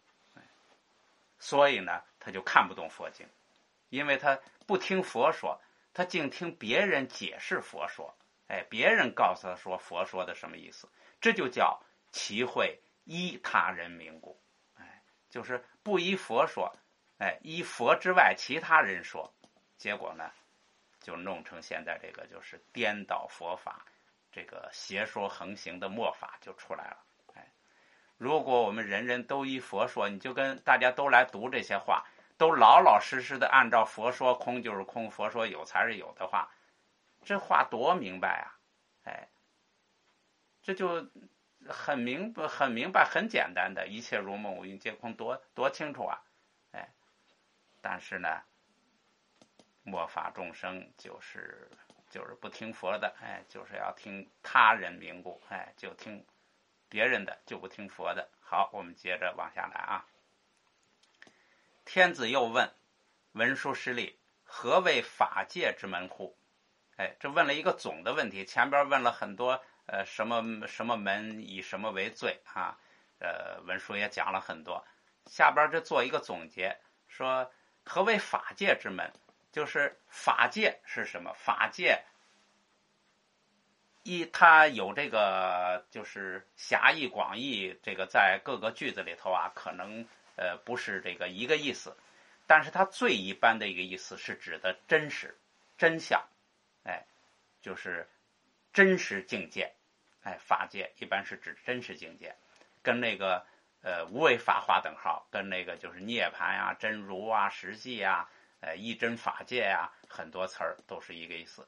所以呢，他就看不懂佛经，因为他不听佛说，他净听别人解释佛说，哎，别人告诉他说佛说的什么意思，这就叫其会依他人名故，哎，就是不依佛说，哎，依佛之外其他人说，结果呢，就弄成现在这个就是颠倒佛法，这个邪说横行的末法就出来了。如果我们人人都依佛说，你就跟大家都来读这些话，都老老实实的按照佛说空就是空，佛说有才是有的话，这话多明白啊！哎，这就很明很明白很简单的，一切如梦无云皆空，多多清楚啊！哎，但是呢，末法众生就是就是不听佛的，哎，就是要听他人名故，哎，就听别人的，就不听佛的。好，我们接着往下来啊。天子又问文殊师利，何谓法界之门乎？哎，这问了一个总的问题，前边问了很多呃什么什么门以什么为最啊，呃文殊也讲了很多，下边这做一个总结，说何谓法界之门？就是法界是什么？法界一，它有这个就是狭义广义，这个在各个句子里头啊，可能呃不是这个一个意思，但是它最一般的一个意思是指的真实、真相，哎，就是真实境界，哎，法界一般是指真实境界，跟那个呃无为法划等号，跟那个就是涅槃呀、真如啊、实际啊、呃一真法界呀，很多词儿都是一个意思。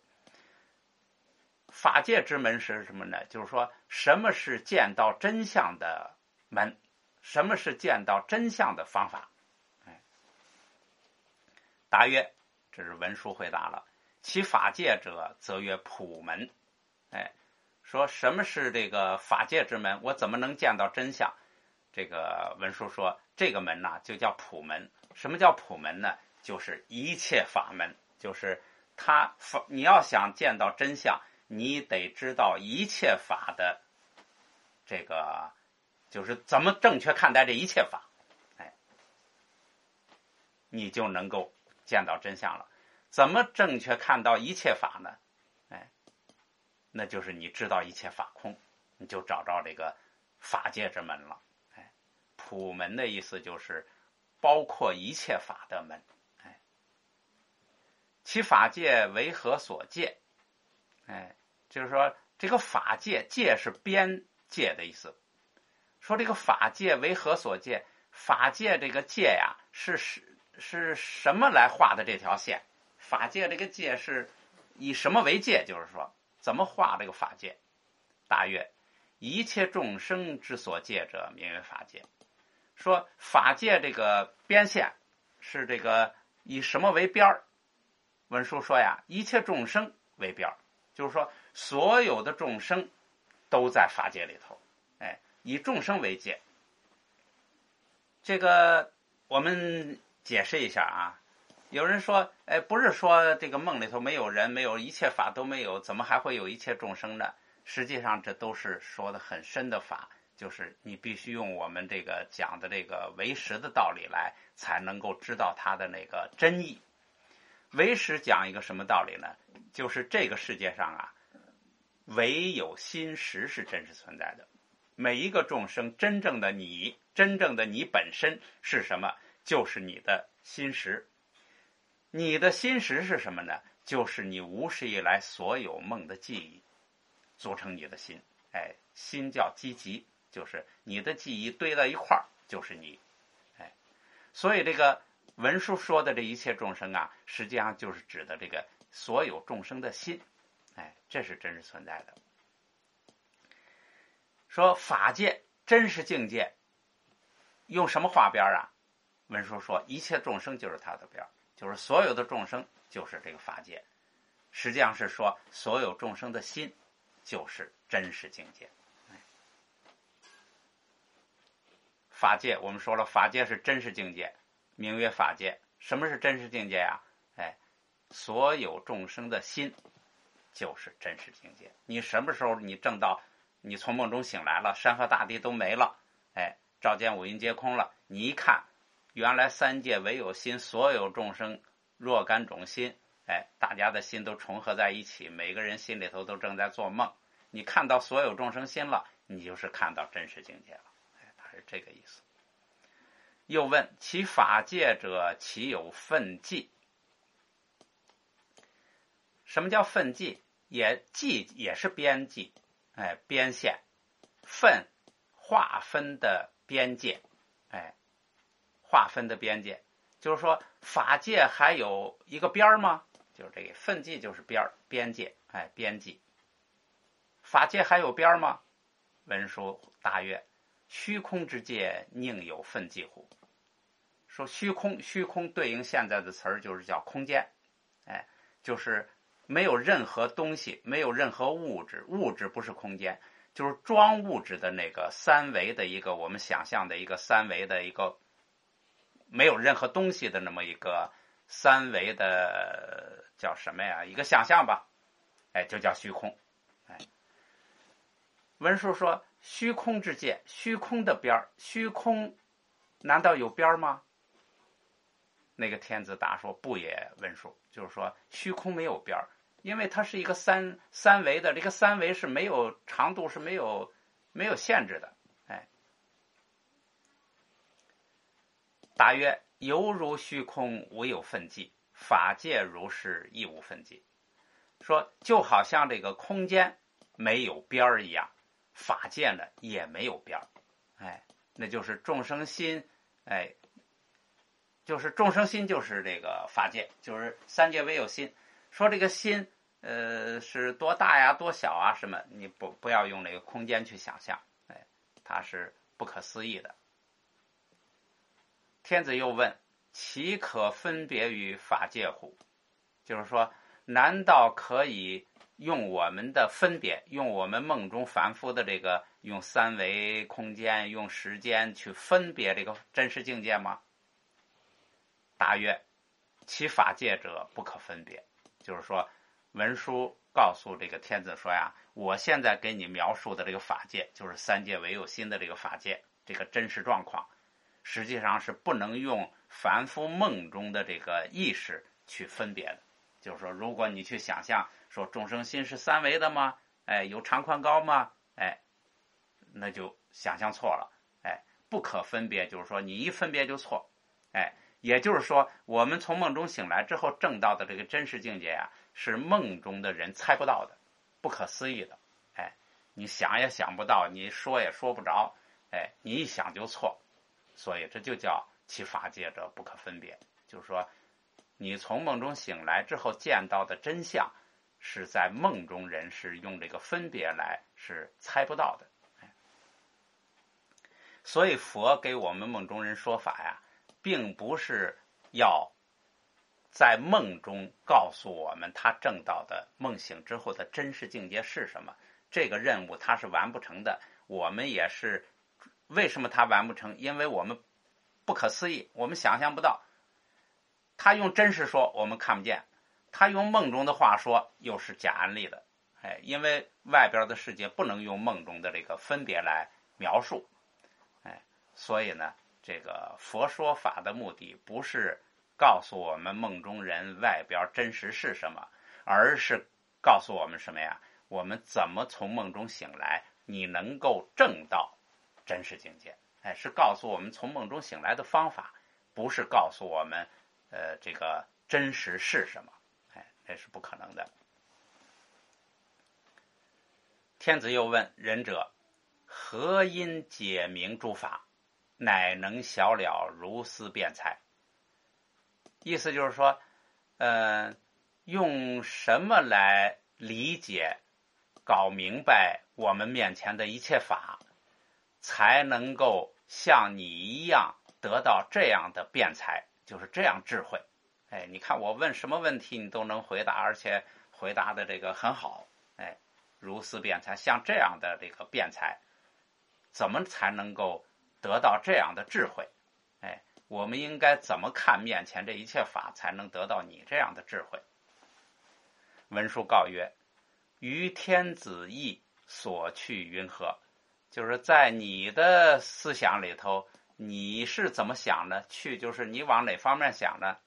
法界之门是什么呢？就是说，什么是见到真相的门？什么是见到真相的方法？哎，答曰，这是文殊回答了，其法界者，则曰普门。哎，说什么是这个法界之门？我怎么能见到真相？这个文殊说，这个门呢、啊、就叫普门。什么叫普门呢？就是一切法门，就是他你要想见到真相，你得知道一切法的这个，就是怎么正确看待这一切法，哎，你就能够见到真相了。怎么正确看到一切法呢？哎，那就是你知道一切法空，你就找着这个法界之门了。哎，普门的意思就是包括一切法的门。哎，其法界为何所界？哎，就是说这个法界，界是边界的意思。说这个法界为何所界？法界这个界呀，是是是什么来画的这条线？法界这个界是以什么为界？就是说怎么画这个法界？答曰：一切众生之所界者，名为法界。说法界这个边线是这个以什么为边儿？文殊说呀，一切众生为边儿。就是说，所有的众生都在法界里头，哎，以众生为界。这个我们解释一下啊。有人说，哎，不是说这个梦里头没有人，没有一切法都没有，怎么还会有一切众生呢？实际上，这都是说的很深的法，就是你必须用我们这个讲的这个唯识的道理来，才能够知道它的那个真意。唯识讲一个什么道理呢？就是这个世界上啊，唯有心识是真实存在的。每一个众生，真正的你，真正的你本身是什么？就是你的心识。你的心识是什么呢？就是你无始以来所有梦的记忆，组成你的心。哎，心叫积集，就是你的记忆堆到一块儿，就是你。 所以这个文殊说的这一切众生啊，实际上就是指的这个所有众生的心，哎，这是真实存在的。说法界真实境界用什么画边啊？文殊说一切众生就是他的边，就是所有的众生就是这个法界，实际上是说所有众生的心就是真实境界。法界我们说了，法界是真实境界，名曰法界。什么是真实境界呀？哎，所有众生的心就是真实境界。你什么时候你证到，你从梦中醒来了，山河大地都没了，哎，照见五蕴皆空了，你一看，原来三界唯有心，所有众生若干种心，哎，大家的心都重合在一起，每个人心里头都正在做梦。你看到所有众生心了，你就是看到真实境界了。是这个意思。又问其法界者，其有分际？什么叫分际？也际也是边际，哎，边线，分划分的边界，哎，划分的边界，就是说法界还有一个边吗？就是这个分际就是边边界，哎，边际。法界还有边吗？文殊答曰：虚空之界，宁有分际乎？说虚空，虚空对应现在的词儿就是叫空间，哎，就是没有任何东西，没有任何物质，物质不是空间，就是装物质的那个三维的一个我们想象的一个三维的一个没有任何东西的那么一个三维的叫什么呀？一个想象吧，哎，就叫虚空，哎。文殊说虚空之界，虚空的边儿，虚空难道有边吗？那个天子答说不也。文殊就是说虚空没有边儿，因为它是一个三三维的，这个三维是没有长度，是没有没有限制的。哎，答曰：犹如虚空无有分际，法界如是亦无分际。说就好像这个空间没有边儿一样，法界呢也没有边儿，哎，那就是众生心，哎，就是众生心就是这个法界，就是三界唯有心。说这个心，呃，是多大呀，多小啊，什么？你不不要用那个空间去想象，哎，它是不可思议的。天子又问：其可分别于法界乎？就是说，难道可以用我们的分别，用我们梦中凡夫的这个用三维空间、用时间去分别这个真实境界吗？答曰：其法界者，不可分别。就是说，文殊告诉这个天子说呀，我现在给你描述的这个法界，就是三界唯有心的这个法界，这个真实状况，实际上是不能用凡夫梦中的这个意识去分别的。就是说，如果你去想象说众生心是三维的吗？哎，有长宽高吗？哎，那就想象错了。哎，不可分别，就是说你一分别就错。哎，也就是说，我们从梦中醒来之后证到的这个真实境界啊，是梦中的人猜不到的，不可思议的。哎，你想也想不到，你说也说不着。哎，你一想就错，所以这就叫其法界者不可分别。就是说，你从梦中醒来之后见到的真相，是在梦中人是用这个分别来是猜不到的。所以佛给我们梦中人说法呀，并不是要在梦中告诉我们他证到的梦醒之后的真实境界是什么，这个任务他是完不成的。我们也是，为什么他完不成？因为我们不可思议，我们想象不到。他用真实说，我们看不见；他用梦中的话说，又是假安利的。哎，因为外边的世界不能用梦中的这个分别来描述。哎，所以呢，这个佛说法的目的不是告诉我们梦中人外边真实是什么，而是告诉我们什么呀？我们怎么从梦中醒来，你能够证到真实境界。哎，是告诉我们从梦中醒来的方法，不是告诉我们呃这个真实是什么。哎，这是不可能的。天子又问：仁者，何因解明诸法？ 乃能晓了如斯辩才。意思就是说，呃，用什么来理解、搞明白我们面前的一切法，才能够像你一样得到这样的辩才，就是这样智慧。哎，你看我问什么问题，你都能回答，而且回答的这个很好。哎，如斯辩才，像这样的这个辩才，怎么才能够得到这样的智慧？哎，我们应该怎么看面前这一切法，才能得到你这样的智慧？文殊告曰：于天子意所去云何？就是在你的思想里头，你是怎么想的？去就是你往哪方面想呢？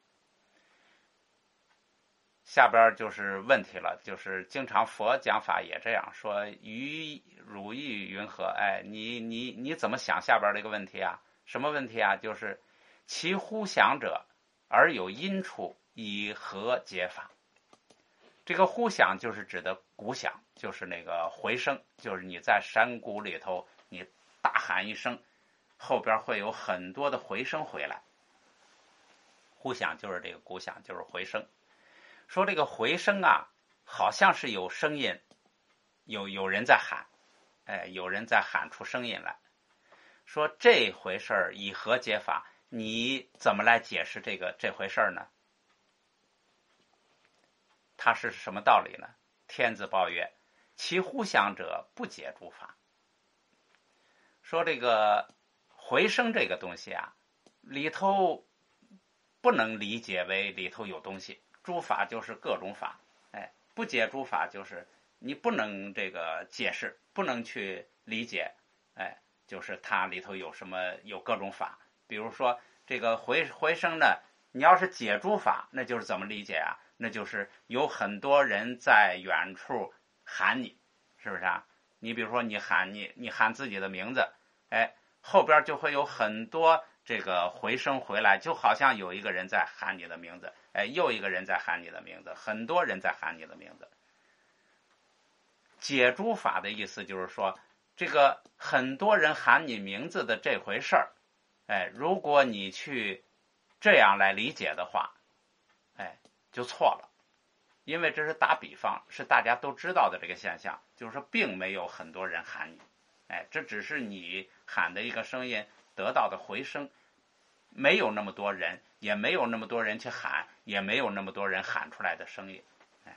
下边就是问题了，就是经常佛讲法也这样说，于汝意云何？哎，你你你怎么想下边这个问题啊？什么问题啊？就是其乎想者而有因处，以何解法？这个呼响就是指的鼓响，就是那个回声，就是你在山谷里头，你大喊一声，后边会有很多的回声回来。呼响就是这个鼓响，就是回声。说这个回声啊，好像是有声音，有有人在喊，哎，有人在喊出声音来。说这回事儿以何解法？你怎么来解释这个这回事儿呢？它是什么道理呢？天子报曰：其呼响者，不解诸法。说这个回声这个东西啊，里头不能理解为里头有东西。诸法就是各种法，哎，不解诸法就是你不能这个解释，不能去理解，哎，就是它里头有什么有各种法。比如说这个回回声呢，你要是解诸法，那就是怎么理解啊？那就是有很多人在远处喊你，是不是啊？你比如说你喊你你喊自己的名字，哎，后边就会有很多这个回声回来，就好像有一个人在喊你的名字，哎，又一个人在喊你的名字，很多人在喊你的名字。解诸法的意思就是说，这个很多人喊你名字的这回事儿，哎，如果你去这样来理解的话，哎，就错了。因为这是打比方，是大家都知道的这个现象，就是说并没有很多人喊你，哎，这只是你喊的一个声音得到的回声，没有那么多人，也没有那么多人去喊，也没有那么多人喊出来的声音，哎，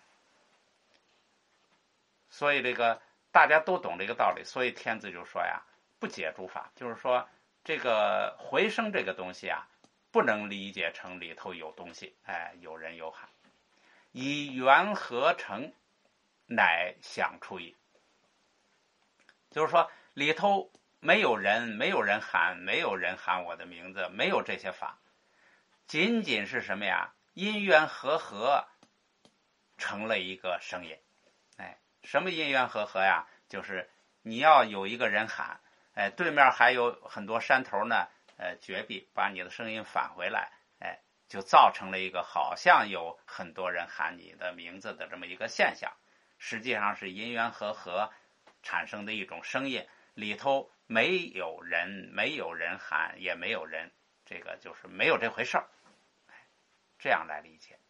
所以这个大家都懂这个道理，所以天子就说呀，不解诸法，就是说这个回声这个东西啊，不能理解成里头有东西，哎，有人有喊。以缘合成，乃想出矣。就是说里头没有人，没有人喊，没有人喊我的名字，没有这些法，仅仅是什么呀？因缘和合成了一个声音。哎，什么因缘和合呀？就是你要有一个人喊，哎，对面还有很多山头呢，呃，绝壁把你的声音返回来，哎，就造成了一个好像有很多人喊你的名字的这么一个现象，实际上是因缘和合产生的一种声音，里头没有人，没有人喊，也没有人，这个就是没有这回事儿，这样来理解。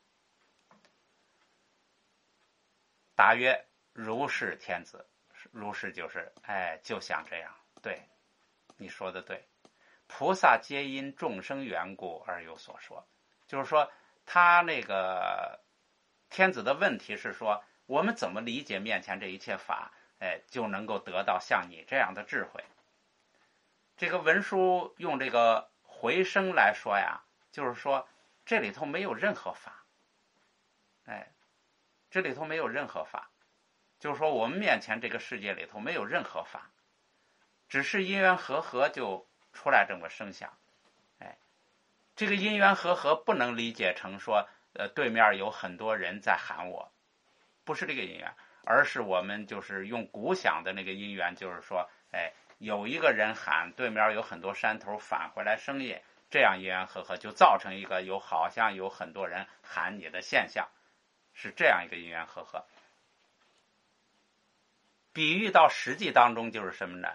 答曰：如是天子。如是就是哎，就像这样，对，你说的对。菩萨皆因众生缘故而有所说，就是说他那个天子的问题是说，我们怎么理解面前这一切法，哎，就能够得到像你这样的智慧。这个文殊用这个回声来说呀，就是说这里头没有任何法，哎，这里头没有任何法，就是说我们面前这个世界里头没有任何法，只是因缘和合就出来这么声响，哎，这个因缘和合不能理解成说，呃，对面有很多人在喊我，不是这个因缘，而是我们就是用鼓响的那个因缘，就是说，哎，有一个人喊，对面有很多山头返回来声音，这样因缘和合就造成一个有好像有很多人喊你的现象，是这样一个因缘和合。比喻到实际当中就是什么呢？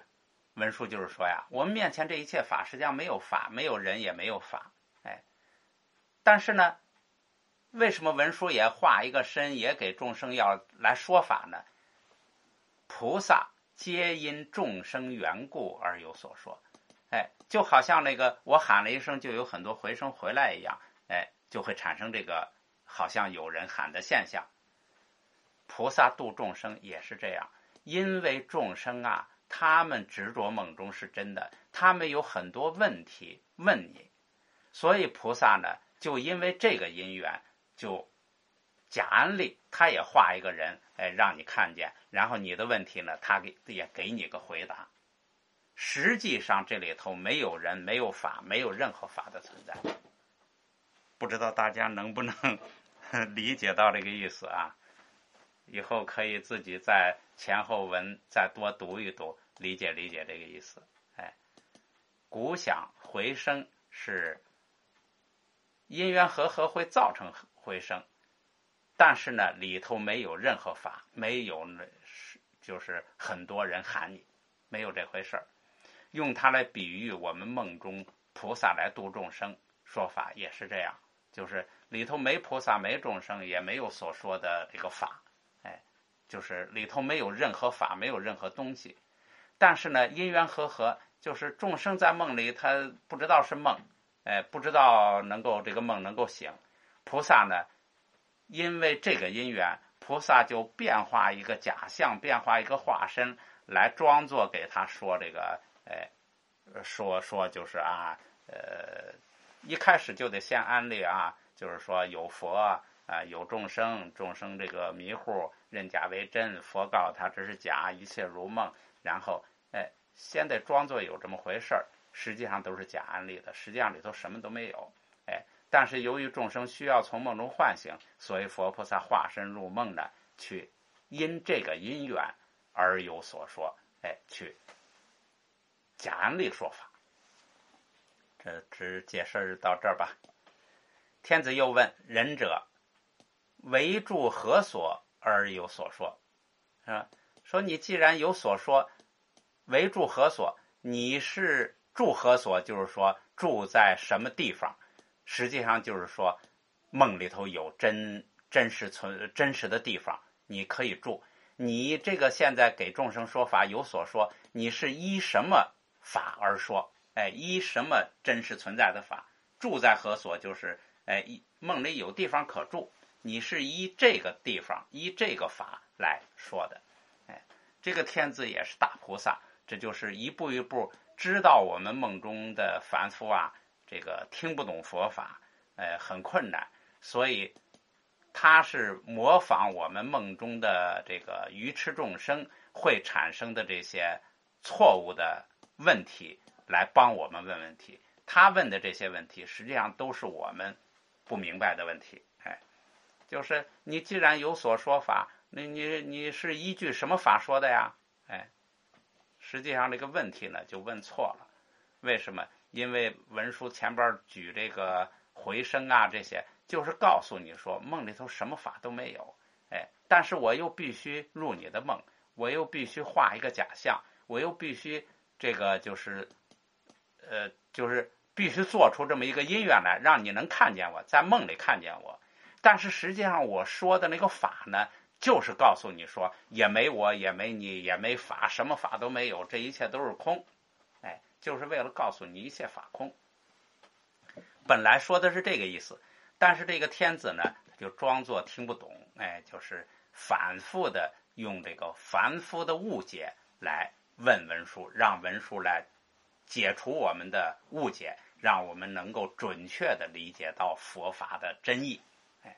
文殊就是说呀，我们面前这一切法实际上没有法，没有人也没有法，哎，但是呢，为什么文殊也化一个身，也给众生要来说法呢？菩萨皆因众生缘故而有所说，哎，就好像那个我喊了一声，就有很多回声回来一样，哎，就会产生这个好像有人喊的现象。菩萨度众生也是这样，因为众生啊，他们执着梦中是真的，他们有很多问题问你，所以菩萨呢，就因为这个因缘，就假安利，他也画一个人，哎，让你看见，然后你的问题呢，他给也给你个回答。实际上这里头没有人，没有法，没有任何法的存在。不知道大家能不能理解到这个意思啊？以后可以自己在前后文再多读一读，理解理解这个意思。哎，鼓响回声是因缘和合会造成回声，但是呢，里头没有任何法，没有就是很多人喊你，没有这回事儿。用它来比喻我们梦中菩萨来度众生，说法也是这样，就是里头没菩萨，没众生，也没有所说的这个法，哎，就是里头没有任何法，没有任何东西。但是呢，因缘和合，就是众生在梦里，他不知道是梦，哎，不知道能够这个梦能够醒。菩萨呢，因为这个因缘，菩萨就变化一个假象，变化一个化身，来装作给他说这个，哎，说说就是啊，呃，一开始就得先安利啊，就是说有佛啊，呃、有众生，众生这个迷糊，认假为真，佛告诉他这是假，一切如梦，然后哎，先得装作有这么回事儿，实际上都是假安利的，实际上里头什么都没有，哎。但是由于众生需要从梦中唤醒，所以佛菩萨化身入梦呢，去因这个因缘而有所说，哎，去假安利说法。这只解释到这儿吧。天子又问：仁者，为住何所而有所说？啊，说你既然有所说，为住何所？你是住何所？就是说住在什么地方？实际上就是说，梦里头有真真实存真实的地方，你可以住。你这个现在给众生说法有所说，你是依什么法而说？哎，依什么真实存在的法？住在何所？就是哎，梦里有地方可住，你是依这个地方，依这个法来说的。哎，这个天子也是大菩萨，这就是一步一步知道我们梦中的凡夫啊。这个听不懂佛法，呃，很困难，所以他是模仿我们梦中的这个愚痴众生会产生的这些错误的问题，来帮我们问问题。他问的这些问题，实际上都是我们不明白的问题。哎，就是你既然有所说法，那你你是依据什么法说的呀？哎，实际上这个问题呢就问错了。为什么？因为文殊前边举这个回声啊，这些就是告诉你说梦里头什么法都没有，哎，但是我又必须入你的梦，我又必须画一个假象，我又必须这个就是呃就是必须做出这么一个因缘来，让你能看见我，在梦里看见我。但是实际上我说的那个法呢，就是告诉你说也没我，也没你，也没法，什么法都没有，这一切都是空。哎，就是为了告诉你一切法空。本来说的是这个意思，但是这个天子呢，就装作听不懂，哎，就是反复的用这个凡夫的误解来问文殊，让文殊来解除我们的误解，让我们能够准确的理解到佛法的真意。哎，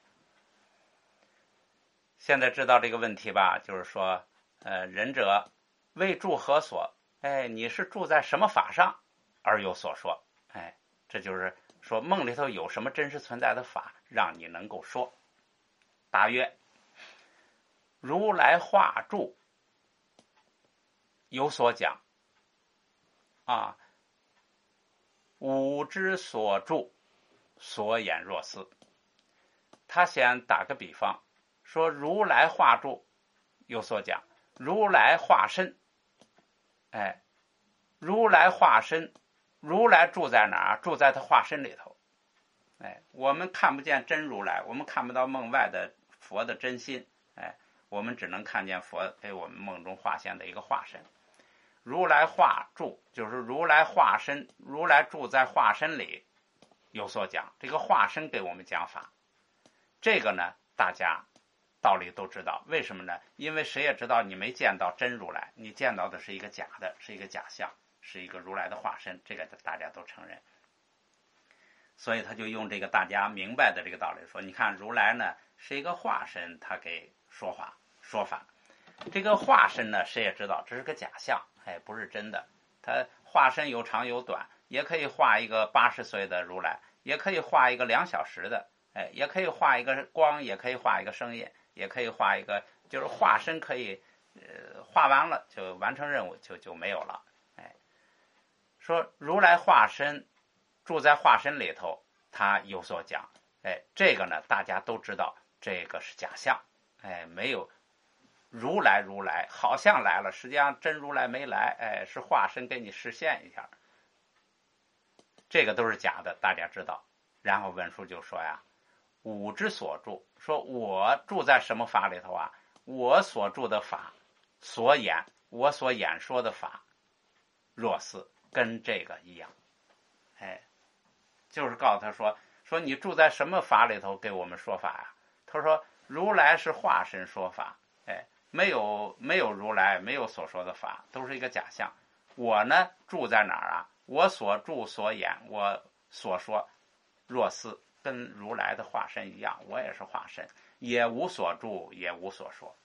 现在知道这个问题吧？就是说，呃，仁者为住何所？哎，你是住在什么法上而有所说？哎，这就是说梦里头有什么真实存在的法，让你能够说。答曰：如来画住有所讲啊，吾之所住，所言若斯。他先打个比方，说如来画住有所讲，如来化身。哎， 如来化身，如来住在哪儿？住在他化身里头。哎，我们看不见真如来，我们看不到梦外的佛的真心。哎，我们只能看见佛给我们梦中化现的一个化身。如来化住，就是如来化身，如来住在化身里有所讲。这个化身给我们讲法，这个呢，大家道理都知道。为什么呢？因为谁也知道你没见到真如来，你见到的是一个假的，是一个假象，是一个如来的化身，这个大家都承认。所以他就用这个大家明白的这个道理说，你看如来呢是一个化身，他给说话说法。这个化身呢，谁也知道这是个假象，哎，不是真的。他化身有长有短，也可以画一个八十岁的如来，也可以画一个两小时的，哎，也可以画一个光，也可以画一个声音，也可以画一个，就是化身可以，呃，画完了就完成任务就就没有了，哎，说如来化身住在化身里头，他有所讲，哎，这个呢大家都知道，这个是假象，哎，没有。如来如来好像来了，实际上真如来没来，哎，是化身给你实现一下，这个都是假的，大家知道。然后文殊就说呀，吾之所住，说我住在什么法里头啊？我所住的法，所演，我所演说的法，若似跟这个一样，哎，就是告诉他说，说你住在什么法里头给我们说法呀？他说如来是化身说法，哎。没有没有如来，没有所说的法，都是一个假象。我呢住在哪儿啊？我所住所演，我所说，若似跟如来的化身一样，我也是化身，也无所住，也无所说。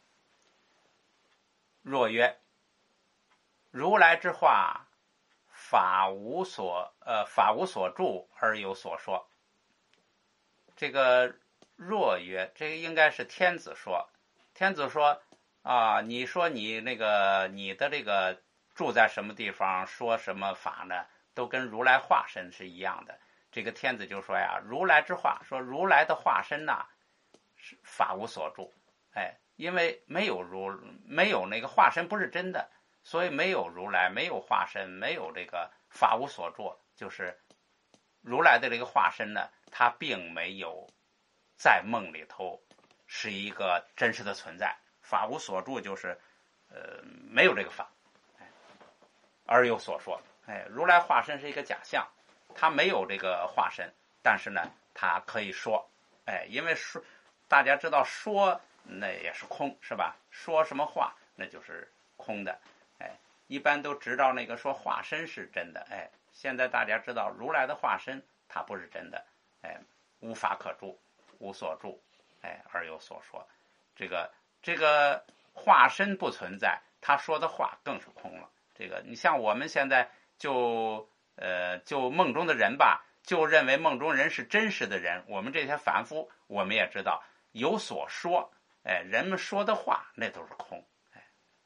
若曰，如来之话，法无所呃法无所住而有所说。这个若曰，这个应该是天子说，天子说。啊，你说你那个你的这个住在什么地方，说什么法呢？都跟如来化身是一样的。这个天子就说呀，如来之化，说如来的化身呐、啊，是法无所住。哎，因为没有如没有那个化身不是真的，所以没有如来，没有化身，没有这个法无所住，就是如来的这个化身呢，它并没有在梦里头是一个真实的存在。法无所住就是，呃，没有这个法，哎，而有所说，哎，如来化身是一个假象，他没有这个化身，但是呢，他可以说，哎，因为说大家知道说那也是空，是吧？说什么话那就是空的，哎，一般都知道那个说化身是真的，哎，现在大家知道如来的化身它不是真的，哎，无法可住，无所住，哎，而有所说，这个。这个化身不存在，他说的话更是空了。这个你像我们现在就呃就梦中的人吧，就认为梦中人是真实的人。我们这些凡夫，我们也知道有所说，哎，人们说的话那都是空。哎，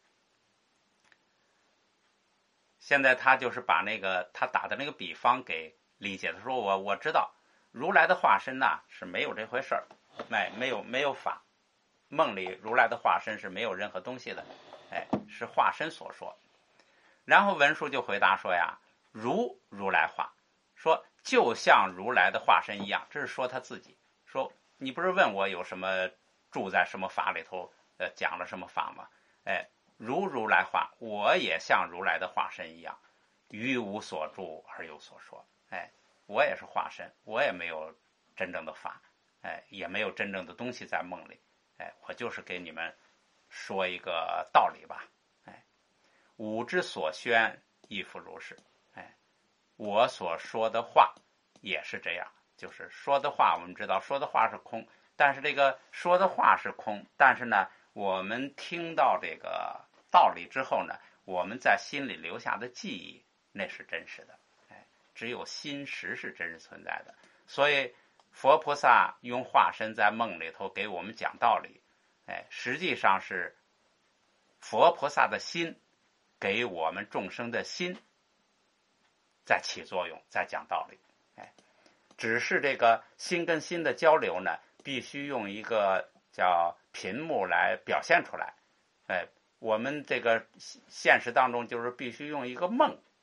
现在他就是把那个他打的那个比方给理解的，说我我知道如来的化身呐、啊、是没有这回事儿，哎，没有没有法。梦里如来的化身是没有任何东西的，哎，是化身所说。然后文殊就回答说呀，如如来化，说就像如来的化身一样，这是说他自己。说你不是问我有什么住在什么法里头，呃，讲了什么法吗？哎，如如来化，我也像如来的化身一样，于无所住而有所说。哎，我也是化身，我也没有真正的法，哎，也没有真正的东西在梦里。哎，我就是给你们说一个道理吧。哎，吾之所宣亦复如是。哎，我所说的话也是这样，就是说的话，我们知道说的话是空，但是这个说的话是空，但是呢，我们听到这个道理之后呢，我们在心里留下的记忆那是真实的。哎，只有心识是真实存在的，所以。佛菩萨用化身在梦里头给我们讲道理，哎，实际上是佛菩萨的心给我们众生的心在起作用，在讲道理，哎，只是这个心跟心的交流呢，必须用一个叫屏幕来表现出来，哎，我们这个现实当中就是必须用一个梦，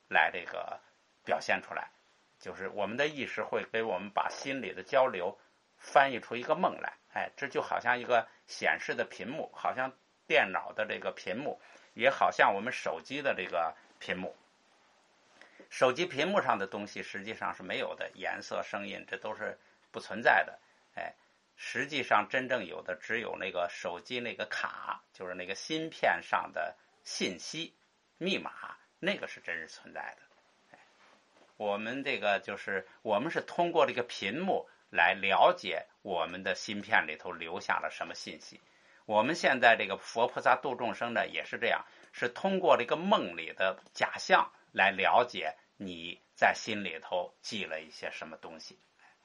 来这个表现出来，就是我们的意识会给我们把心理的交流翻译出一个梦来。哎，这就好像一个显示的屏幕，好像电脑的这个屏幕，也好像我们手机的这个屏幕。手机屏幕上的东西实际上是没有的，颜色、声音这都是不存在的。哎，实际上真正有的只有那个手机那个卡，就是那个芯片上的信息、密码，那个是真实存在的。哎，我们这个就是我们是通过这个屏幕来了解我们的芯片里头留下了什么信息。我们现在这个佛菩萨度众生呢，也是这样，是通过这个梦里的假象来了解你在心里头记了一些什么东西。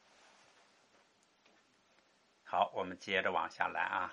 好，我们接着往下来啊。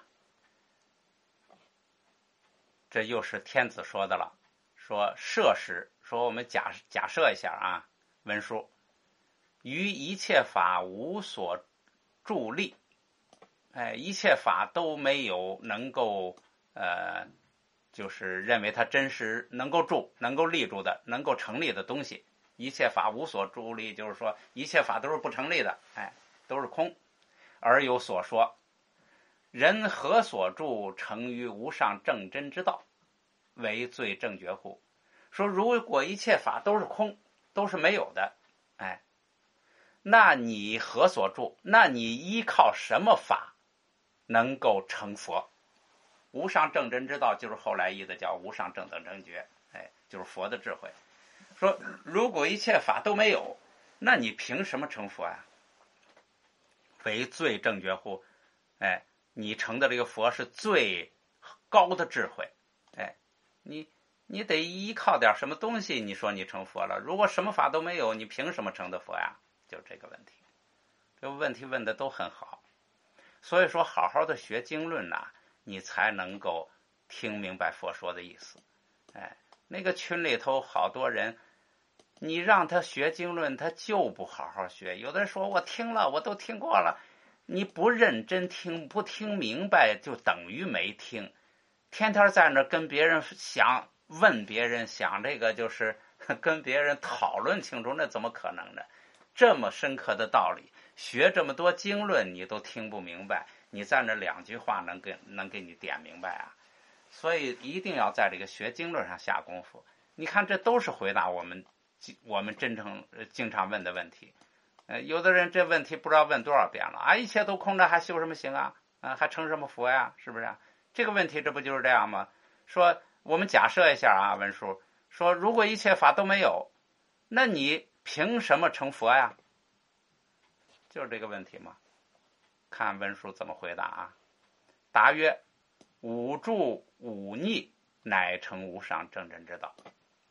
这又是天子说的了，说设使，说我们假假设一下啊，文书于一切法无所助力，哎，一切法都没有能够呃，就是认为它真实能够住、能够立住的、能够成立的东西。一切法无所助力，就是说一切法都是不成立的，哎，都是空。而有所说，人何所住，成于无上正真之道，为最正觉乎？说如果一切法都是空，都是没有的，哎，那你何所住？那你依靠什么法能够成佛？无上正真之道就是后来译的叫无上正等正觉，哎，就是佛的智慧。说如果一切法都没有，那你凭什么成佛呀？为最正觉乎？哎，你成的这个佛是最高的智慧，哎，你你得依靠点什么东西，你说你成佛了。如果什么法都没有，你凭什么成的佛呀？就这个问题，这个问题问的都很好。所以说好好的学经论呐、啊，你才能够听明白佛说的意思。哎，那个群里头好多人，你让他学经论，他就不好好学。有的人说我听了，我都听过了，你不认真听，不听明白，就等于没听。天天在那跟别人想，问别人想这个，就是跟别人讨论清楚，那怎么可能呢？这么深刻的道理，学这么多经论，你都听不明白，你在那两句话能给能给你点明白啊？所以一定要在这个学经论上下功夫。你看，这都是回答我们我们真正经常问的问题。呃，有的人这问题不知道问多少遍了啊！一切都空着，还修什么行啊？啊，还成什么佛呀？是不是、啊？这个问题这不就是这样吗？说我们假设一下啊，文书说，如果一切法都没有，那你凭什么成佛呀？就是这个问题嘛。看文书怎么回答啊？答曰：五住五逆，乃成无上正真之道。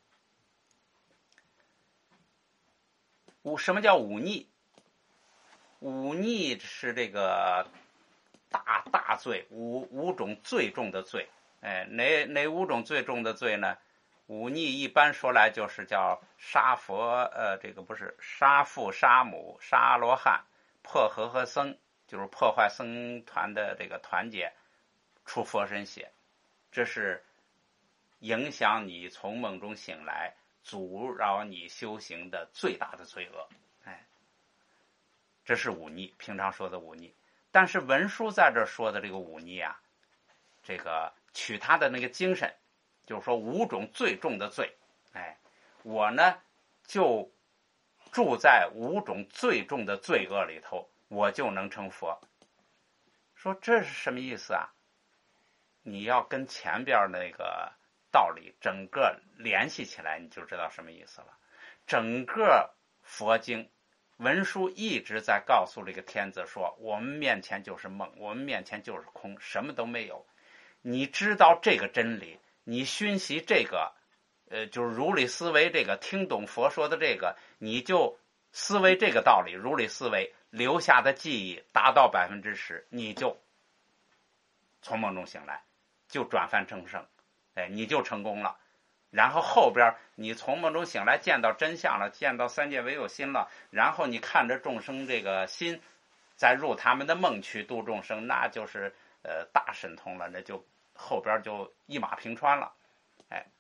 五什么叫五逆？五逆是这个大大罪，五五种最重的罪。哎，哪哪五种最重的罪呢？五逆一般说来就是叫杀佛，呃，这个不是杀父、杀母、杀阿罗汉、破和合僧，就是破坏僧团的这个团结，出佛身血，这是影响你从梦中醒来，阻扰你修行的最大的罪恶。哎，这是忤逆，平常说的忤逆。但是文殊在这说的这个忤逆啊，这个取他的那个精神，就是说五种最重的罪。哎，我呢就住在五种最重的罪恶里头，我就能成佛。说这是什么意思啊？你要跟前边那个道理整个联系起来，你就知道什么意思了。整个佛经文殊一直在告诉这个天子说，我们面前就是梦，我们面前就是空，什么都没有。你知道这个真理，你熏习这个呃，就是如理思维，这个听懂佛说的这个，你就思维这个道理，如理思维，留下的记忆达到百分之十，你就从梦中醒来，就转凡成圣，哎，你就成功了。然后后边你从梦中醒来，见到真相了，见到三界唯有心了，然后你看着众生这个心，再入他们的梦去度众生，那就是呃大神通了，那就后边就一马平川了。哎，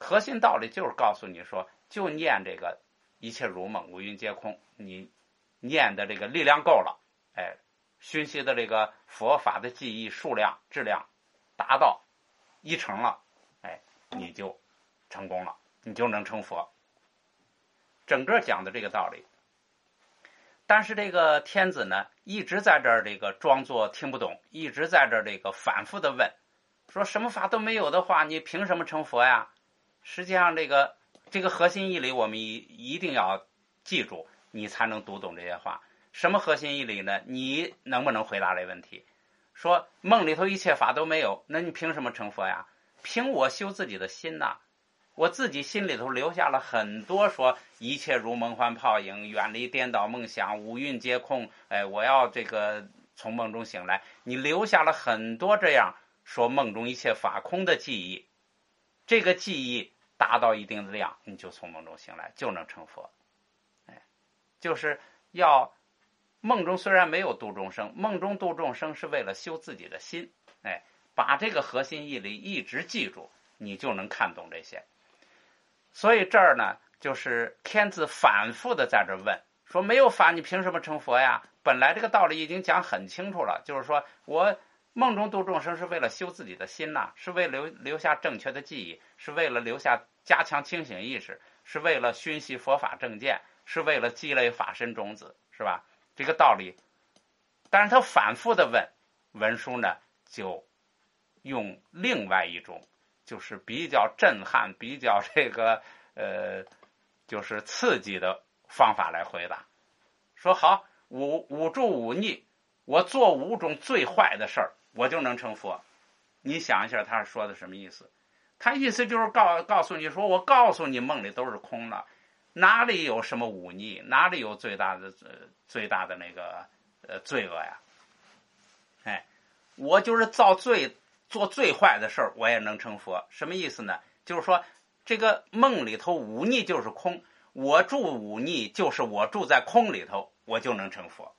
核心道理就是告诉你说，就念这个一切如梦，五蕴皆空，你念的这个力量够了，哎，熏习的这个佛法的记忆数量质量达到一成了，哎，你就成功了，你就能成佛。整个讲的这个道理。但是这个天子呢，一直在这儿这个装作听不懂，一直在这儿这个反复的问，说什么法都没有的话，你凭什么成佛呀？实际上这个这个核心义理我们一一定要记住，你才能读懂这些话。什么核心义理呢？你能不能回答这问题？说梦里头一切法都没有，那你凭什么成佛呀？凭我修自己的心呐、啊，我自己心里头留下了很多说一切如梦幻泡影，远离颠倒梦想，五蕴皆空，哎，我要这个从梦中醒来。你留下了很多这样说梦中一切法空的记忆，这个记忆达到一定的量，你就从梦中醒来，就能成佛。哎，就是要梦中虽然没有度众生，梦中度众生是为了修自己的心。哎，把这个核心义理一直记住，你就能看懂这些。所以这儿呢，就是天子反复的在这问，说没有法你凭什么成佛呀？本来这个道理已经讲很清楚了，就是说我梦中度众生是为了修自己的心呐、啊，是为了留留下正确的记忆，是为了留下加强清醒意识，是为了熏习佛法正见，是为了积累法身种子，是吧？这个道理，但是他反复的问，文殊呢就用另外一种就是比较震撼、比较这个呃，就是刺激的方法来回答，说好五五住五逆，我做五种最坏的事儿，我就能成佛。你想一下，他说的什么意思？他意思就是告告诉你说，我告诉你梦里都是空的，哪里有什么忤逆，哪里有最大的呃最大的那个呃罪恶呀？哎，我就是造罪。做最坏的事儿，我也能成佛。什么意思呢？就是说，这个梦里头忤逆就是空，我住忤逆就是我住在空里头，我就能成佛。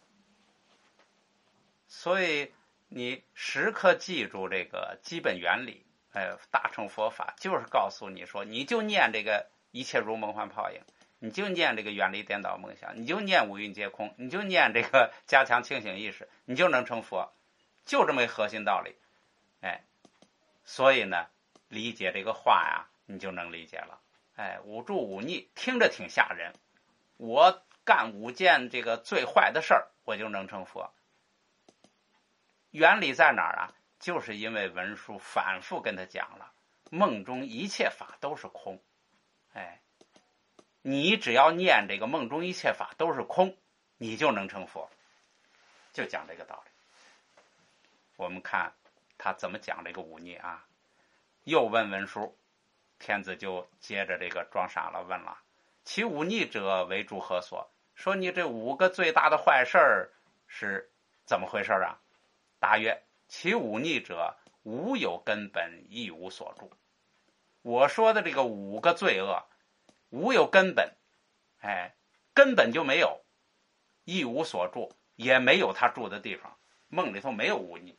所以你时刻记住这个基本原理，哎，大乘佛法就是告诉你说，你就念这个一切如梦幻泡影，你就念这个远离颠倒梦想，你就念五蕴皆空，你就念这个加强清醒意识，你就能成佛，就这么一核心道理。哎，所以呢，理解这个话呀，你就能理解了。哎，五住五逆听着挺吓人，我干五件这个最坏的事儿，我就能成佛。原理在哪儿啊？就是因为文殊反复跟他讲了，梦中一切法都是空。哎，你只要念这个梦中一切法都是空，你就能成佛。就讲这个道理。我们看他怎么讲这个忤逆啊？又问文殊，天子就接着这个装傻了问了：其忤逆者为诸何所？说你这五个最大的坏事儿是怎么回事啊？答曰：其忤逆者，无有根本，亦无所住。我说的这个五个罪恶，无有根本，哎，根本就没有，亦无所住，也没有他住的地方，梦里头没有忤逆。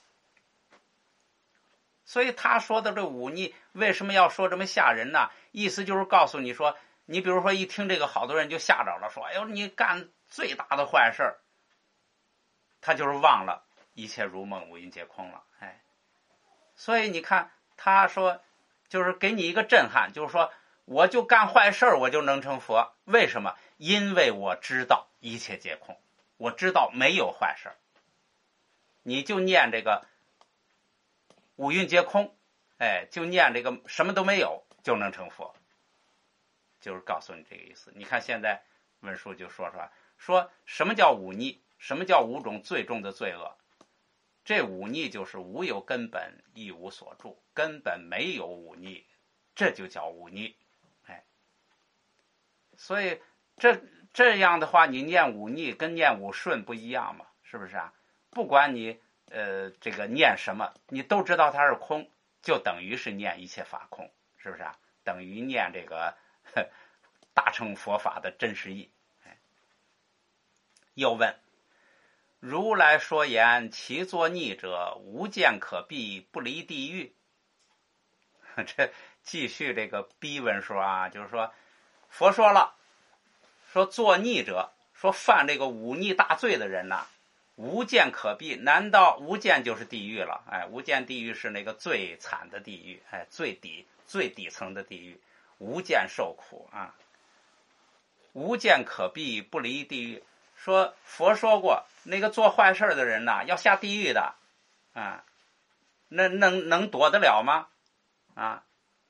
所以他说的这忤逆为什么要说这么吓人呢？意思就是告诉你说，你比如说一听这个，好多人就吓着了，说哎呦，你干最大的坏事，他就是忘了一切如梦，五蕴皆空了。哎，所以你看他说就是给你一个震撼，就是说我就干坏事我就能成佛。为什么？因为我知道一切皆空，我知道没有坏事。你就念这个五蕴皆空，哎，就念这个什么都没有就能成佛，就是告诉你这个意思。你看现在文殊就说出来，说什么叫忤逆，什么叫五种最重的罪恶。这忤逆就是无有根本，亦无所住，根本没有忤逆，这就叫忤逆。哎，所以这这样的话，你念忤逆跟念忤顺不一样嘛？是不是啊？不管你呃这个念什么，你都知道它是空，就等于是念一切法空，是不是啊？等于念这个呵大乘佛法的真实义。哎，又问：如来说言，其作逆者，无见可避，不离地狱。这继续这个逼文说啊，就是说佛说了，说作逆者，说犯这个忤逆大罪的人呐、啊，无间可避。难道无间就是地狱了？哎，无间地狱是那个最惨的地狱，哎，最底最底层的地狱，无间受苦啊。无间可避，不离地狱。说佛说过，那个做坏事的人呐、啊，要下地狱的，啊，那能能躲得了吗？啊，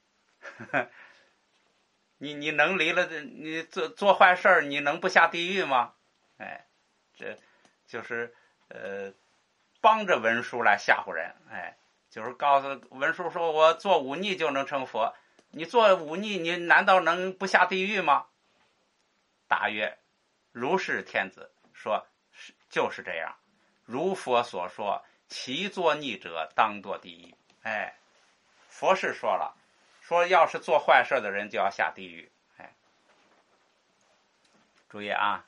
你你能离了？你做做坏事，你能不下地狱吗？哎，这就是呃，帮着文殊来吓唬人，哎，就是告诉文殊说，我做忤逆就能成佛，你做忤逆，你难道能不下地狱吗？答曰：如是天子，说就是这样，如佛所说，其作逆者当堕地狱。哎，佛是说了，说要是做坏事的人就要下地狱。哎，注意啊，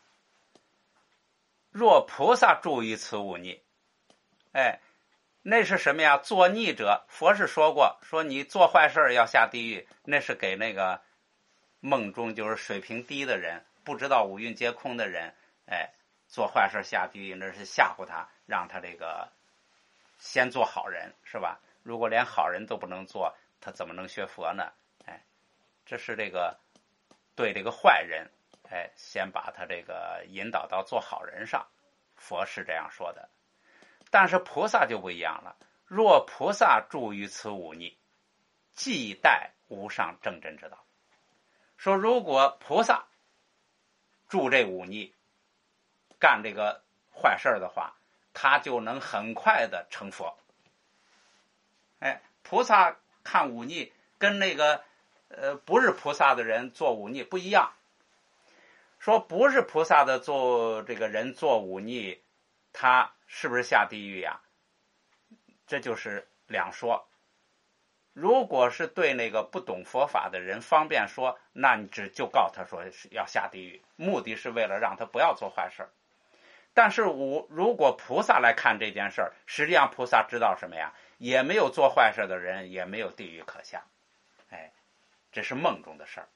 若菩萨住于此忤逆，哎，那是什么呀？作逆者，佛是说过，说你做坏事要下地狱，那是给那个梦中就是水平低的人，不知道五蕴皆空的人，哎，做坏事下地狱，那是吓唬他，让他这个先做好人，是吧？如果连好人都不能做，他怎么能学佛呢？哎，这是这个对这个坏人，哎，先把他这个引导到做好人上，佛是这样说的。但是菩萨就不一样了，若菩萨住于此忤逆，即待无上正真之道。说如果菩萨住这忤逆，干这个坏事的话，他就能很快的成佛。哎，菩萨看忤逆跟那个呃不是菩萨的人做忤逆不一样。说不是菩萨的做这个人做忤逆，他是不是下地狱呀？这就是两说。如果是对那个不懂佛法的人方便说，那你只就告他说要下地狱，目的是为了让他不要做坏事。但是我如果菩萨来看这件事儿，实际上菩萨知道什么呀？也没有做坏事的人，也没有地狱可下。哎，这是梦中的事儿。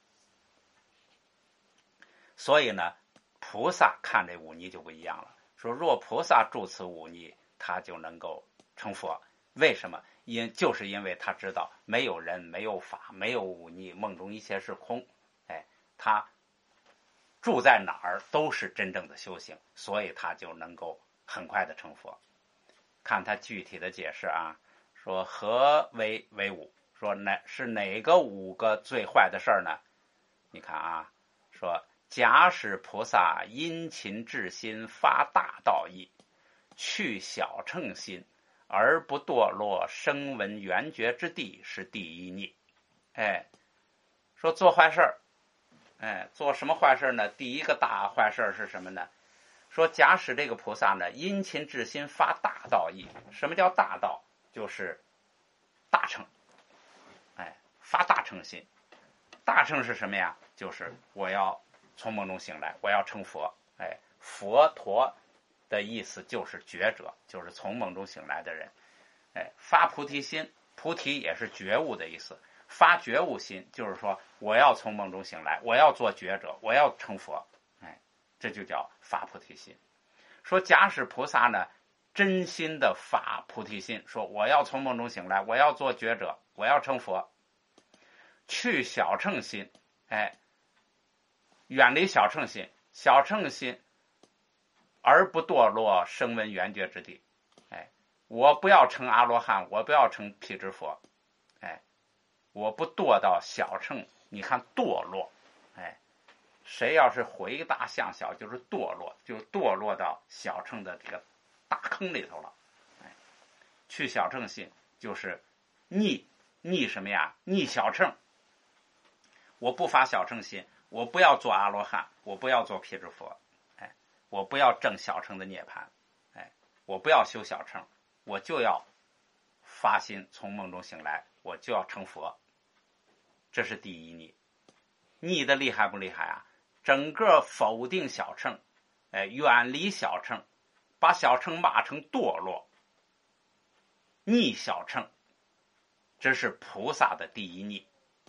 所以呢，菩萨看这忤逆就不一样了。说若菩萨住此忤逆，他就能够成佛。为什么？因就是因为他知道没有人，没有法，没有忤逆，梦中一切是空。哎，他住在哪儿都是真正的修行，所以他就能够很快的成佛。看他具体的解释啊，说何为为五？说哪是哪个五个最坏的事儿呢？你看啊，说假使菩萨殷勤至心，发大道义，去小乘心，而不堕落声闻缘觉之地，是第一逆。哎，说做坏事儿，哎，做什么坏事呢？第一个大坏事是什么呢？说假使这个菩萨呢，殷勤至心，发大道义。什么叫大道？就是大乘。哎，发大乘心。大乘是什么呀？就是我要从梦中醒来，我要成佛。哎，佛陀的意思就是觉者，就是从梦中醒来的人。哎，发菩提心，菩提也是觉悟的意思。发觉悟心，就是说我要从梦中醒来，我要做觉者，我要成佛。哎，这就叫发菩提心。说假使菩萨呢，真心的发菩提心，说我要从梦中醒来，我要做觉者，我要成佛。去小乘心，哎，远离小乘心，小乘心而不堕落声闻缘觉之地。哎，我不要成阿罗汉，我不要成辟支佛。哎，我不堕到小乘。你看堕落，哎，谁要是回大向小，就是堕落，就堕落到小乘的这个大坑里头了。哎，去小乘心就是逆逆什么呀？逆小乘。我不发小乘心，我不要做阿罗汉，我不要做辟支佛，哎，我不要证小乘的涅槃，哎，我不要修小乘，我就要发心从梦中醒来，我就要成佛。这是第一逆。逆的厉害不厉害啊？整个否定小乘，哎，远离小乘，把小乘骂成堕落，逆小乘，这是菩萨的第一逆。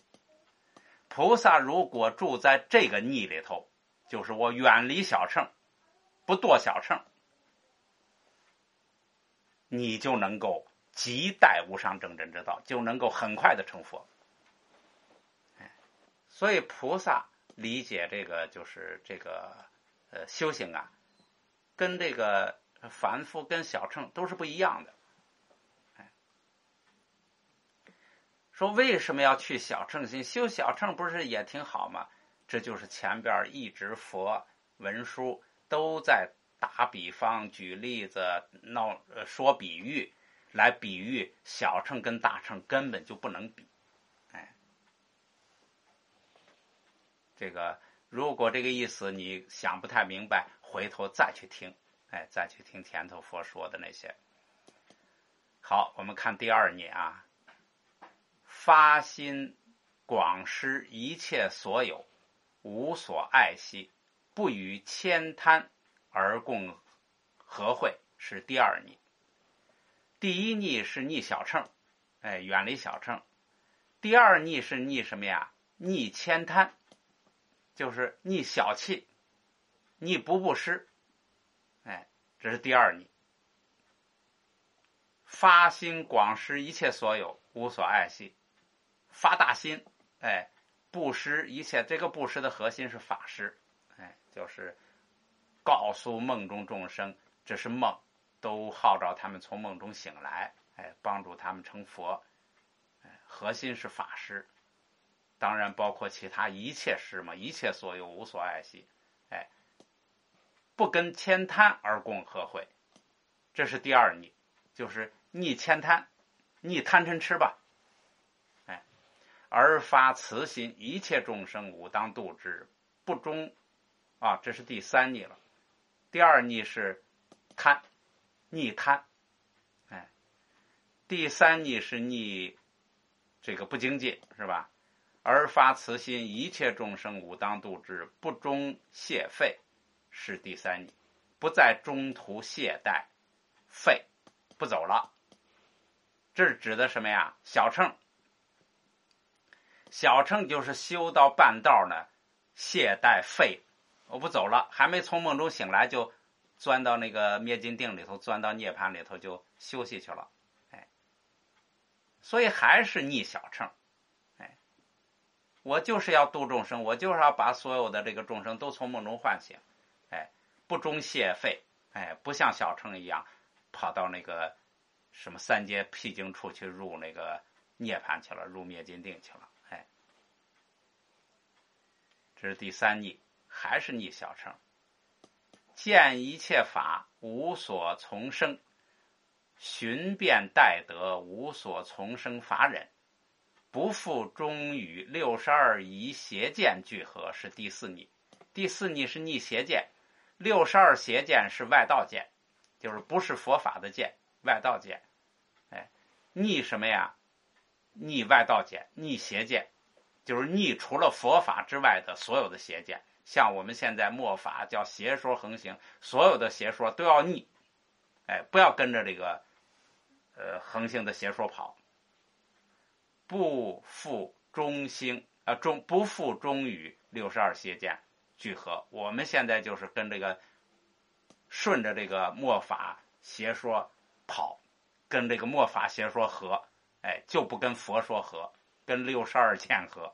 菩萨如果住在这个逆里头，就是我远离小乘，不堕小乘，你就能够即带无上正真之道，就能够很快的成佛。所以菩萨理解这个就是这个呃修行啊，跟这个凡夫跟小乘都是不一样的。说为什么要去小乘心？修小乘不是也挺好吗？这就是前边一直佛文书都在打比方、举例子、闹呃说比喻，来比喻小乘跟大乘根本就不能比。哎，这个如果这个意思你想不太明白，回头再去听，哎，再去听前头佛说的那些。好，我们看第二念啊。发心广施一切所有，无所爱惜，不与悭贪而共和会，是第二逆。第一逆是逆小乘，哎，远离小乘。第二逆是逆什么呀？逆悭贪，就是逆小气，逆不布施，哎，这是第二逆。发心广施一切所有，无所爱惜。发大心，哎，布施一切，这个布施的核心是法施，哎，就是告诉梦中众生这是梦，都号召他们从梦中醒来，哎，帮助他们成佛，哎，核心是法施，当然包括其他一切施嘛，一切所有无所爱惜，哎，不跟悭贪而共和会，这是第二逆，就是逆悭贪，逆贪嗔痴吧。而发慈心，一切众生吾当度之，不忠啊，这是第三逆了。第二逆是贪，逆贪，哎，第三逆是逆这个不精进，是吧？而发慈心，一切众生吾当度之，不忠懈废，是第三逆，不在中途懈怠，废不走了。这是指的什么呀？小乘。小乘就是修到半道呢，懈怠废，我不走了，还没从梦中醒来就钻到那个灭尽定里头，钻到涅槃里头就休息去了，哎，所以还是逆小乘，哎，我就是要度众生，我就是要把所有的这个众生都从梦中唤醒，哎，不忠懈废，哎，不像小乘一样跑到那个什么三界僻静处去入那个涅槃去了，入灭尽定去了。这是第三逆，还是逆小乘。见一切法无所从生，寻遍待得无所从生法忍，不复终与六十二疑邪见聚合，是第四逆。第四逆是逆邪见，六十二邪见是外道见，就是不是佛法的见，外道见。哎，逆什么呀？逆外道见，逆邪见。就是逆除了佛法之外的所有的邪见，像我们现在末法叫邪说横行，所有的邪说都要逆，哎，不要跟着这个呃横行的邪说跑。不复中兴啊，中不复中与六十二邪见聚合。我们现在就是跟这个顺着这个末法邪说跑，跟这个末法邪说合，哎，就不跟佛说合，跟六十二见合。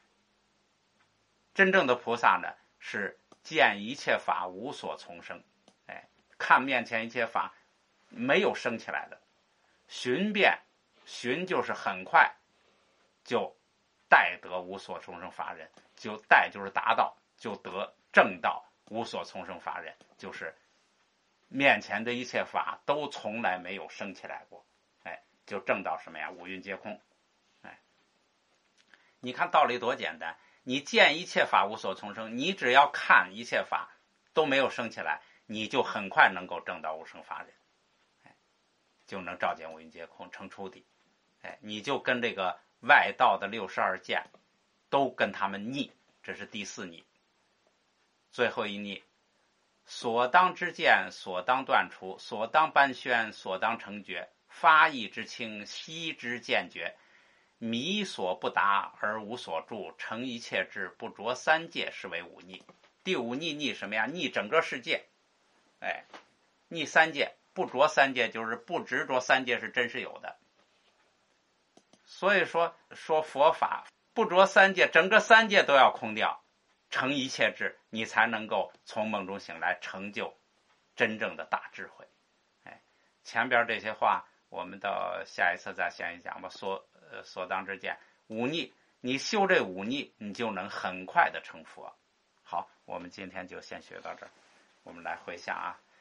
真正的菩萨呢，是见一切法无所从生，哎，看面前一切法没有生起来的，寻遍，寻就是很快就待得无所从生法忍，就待就是达到，就得正道无所从生法忍，就是面前的一切法都从来没有生起来过，哎，就证到什么呀？五蕴皆空，哎，你看道理多简单。你见一切法无所从生，你只要看一切法都没有生起来，你就很快能够证到无生法忍，哎，就能照见五蕴皆空，成出底，哎，你就跟这个外道的六十二见都跟他们逆，这是第四逆。最后一逆，所当之见，所当断除，所当颁宣，所当成觉，发意之清，悉之见觉。 迷所不达而无所住，成一切智，不着三界，是为忤逆。第五逆逆什么呀？逆整个世界，哎，逆三界，不着三界就是不执着三界是真是有的。所以说说佛法不着三界，整个三界都要空掉，成一切智，你才能够从梦中醒来，成就真正的大智慧。哎，前边这些话我们到下一次再详细讲吧。所呃所当之见，忤逆，你修这忤逆，你就能很快的成佛。好，我们今天就先学到这儿。我们来回想啊，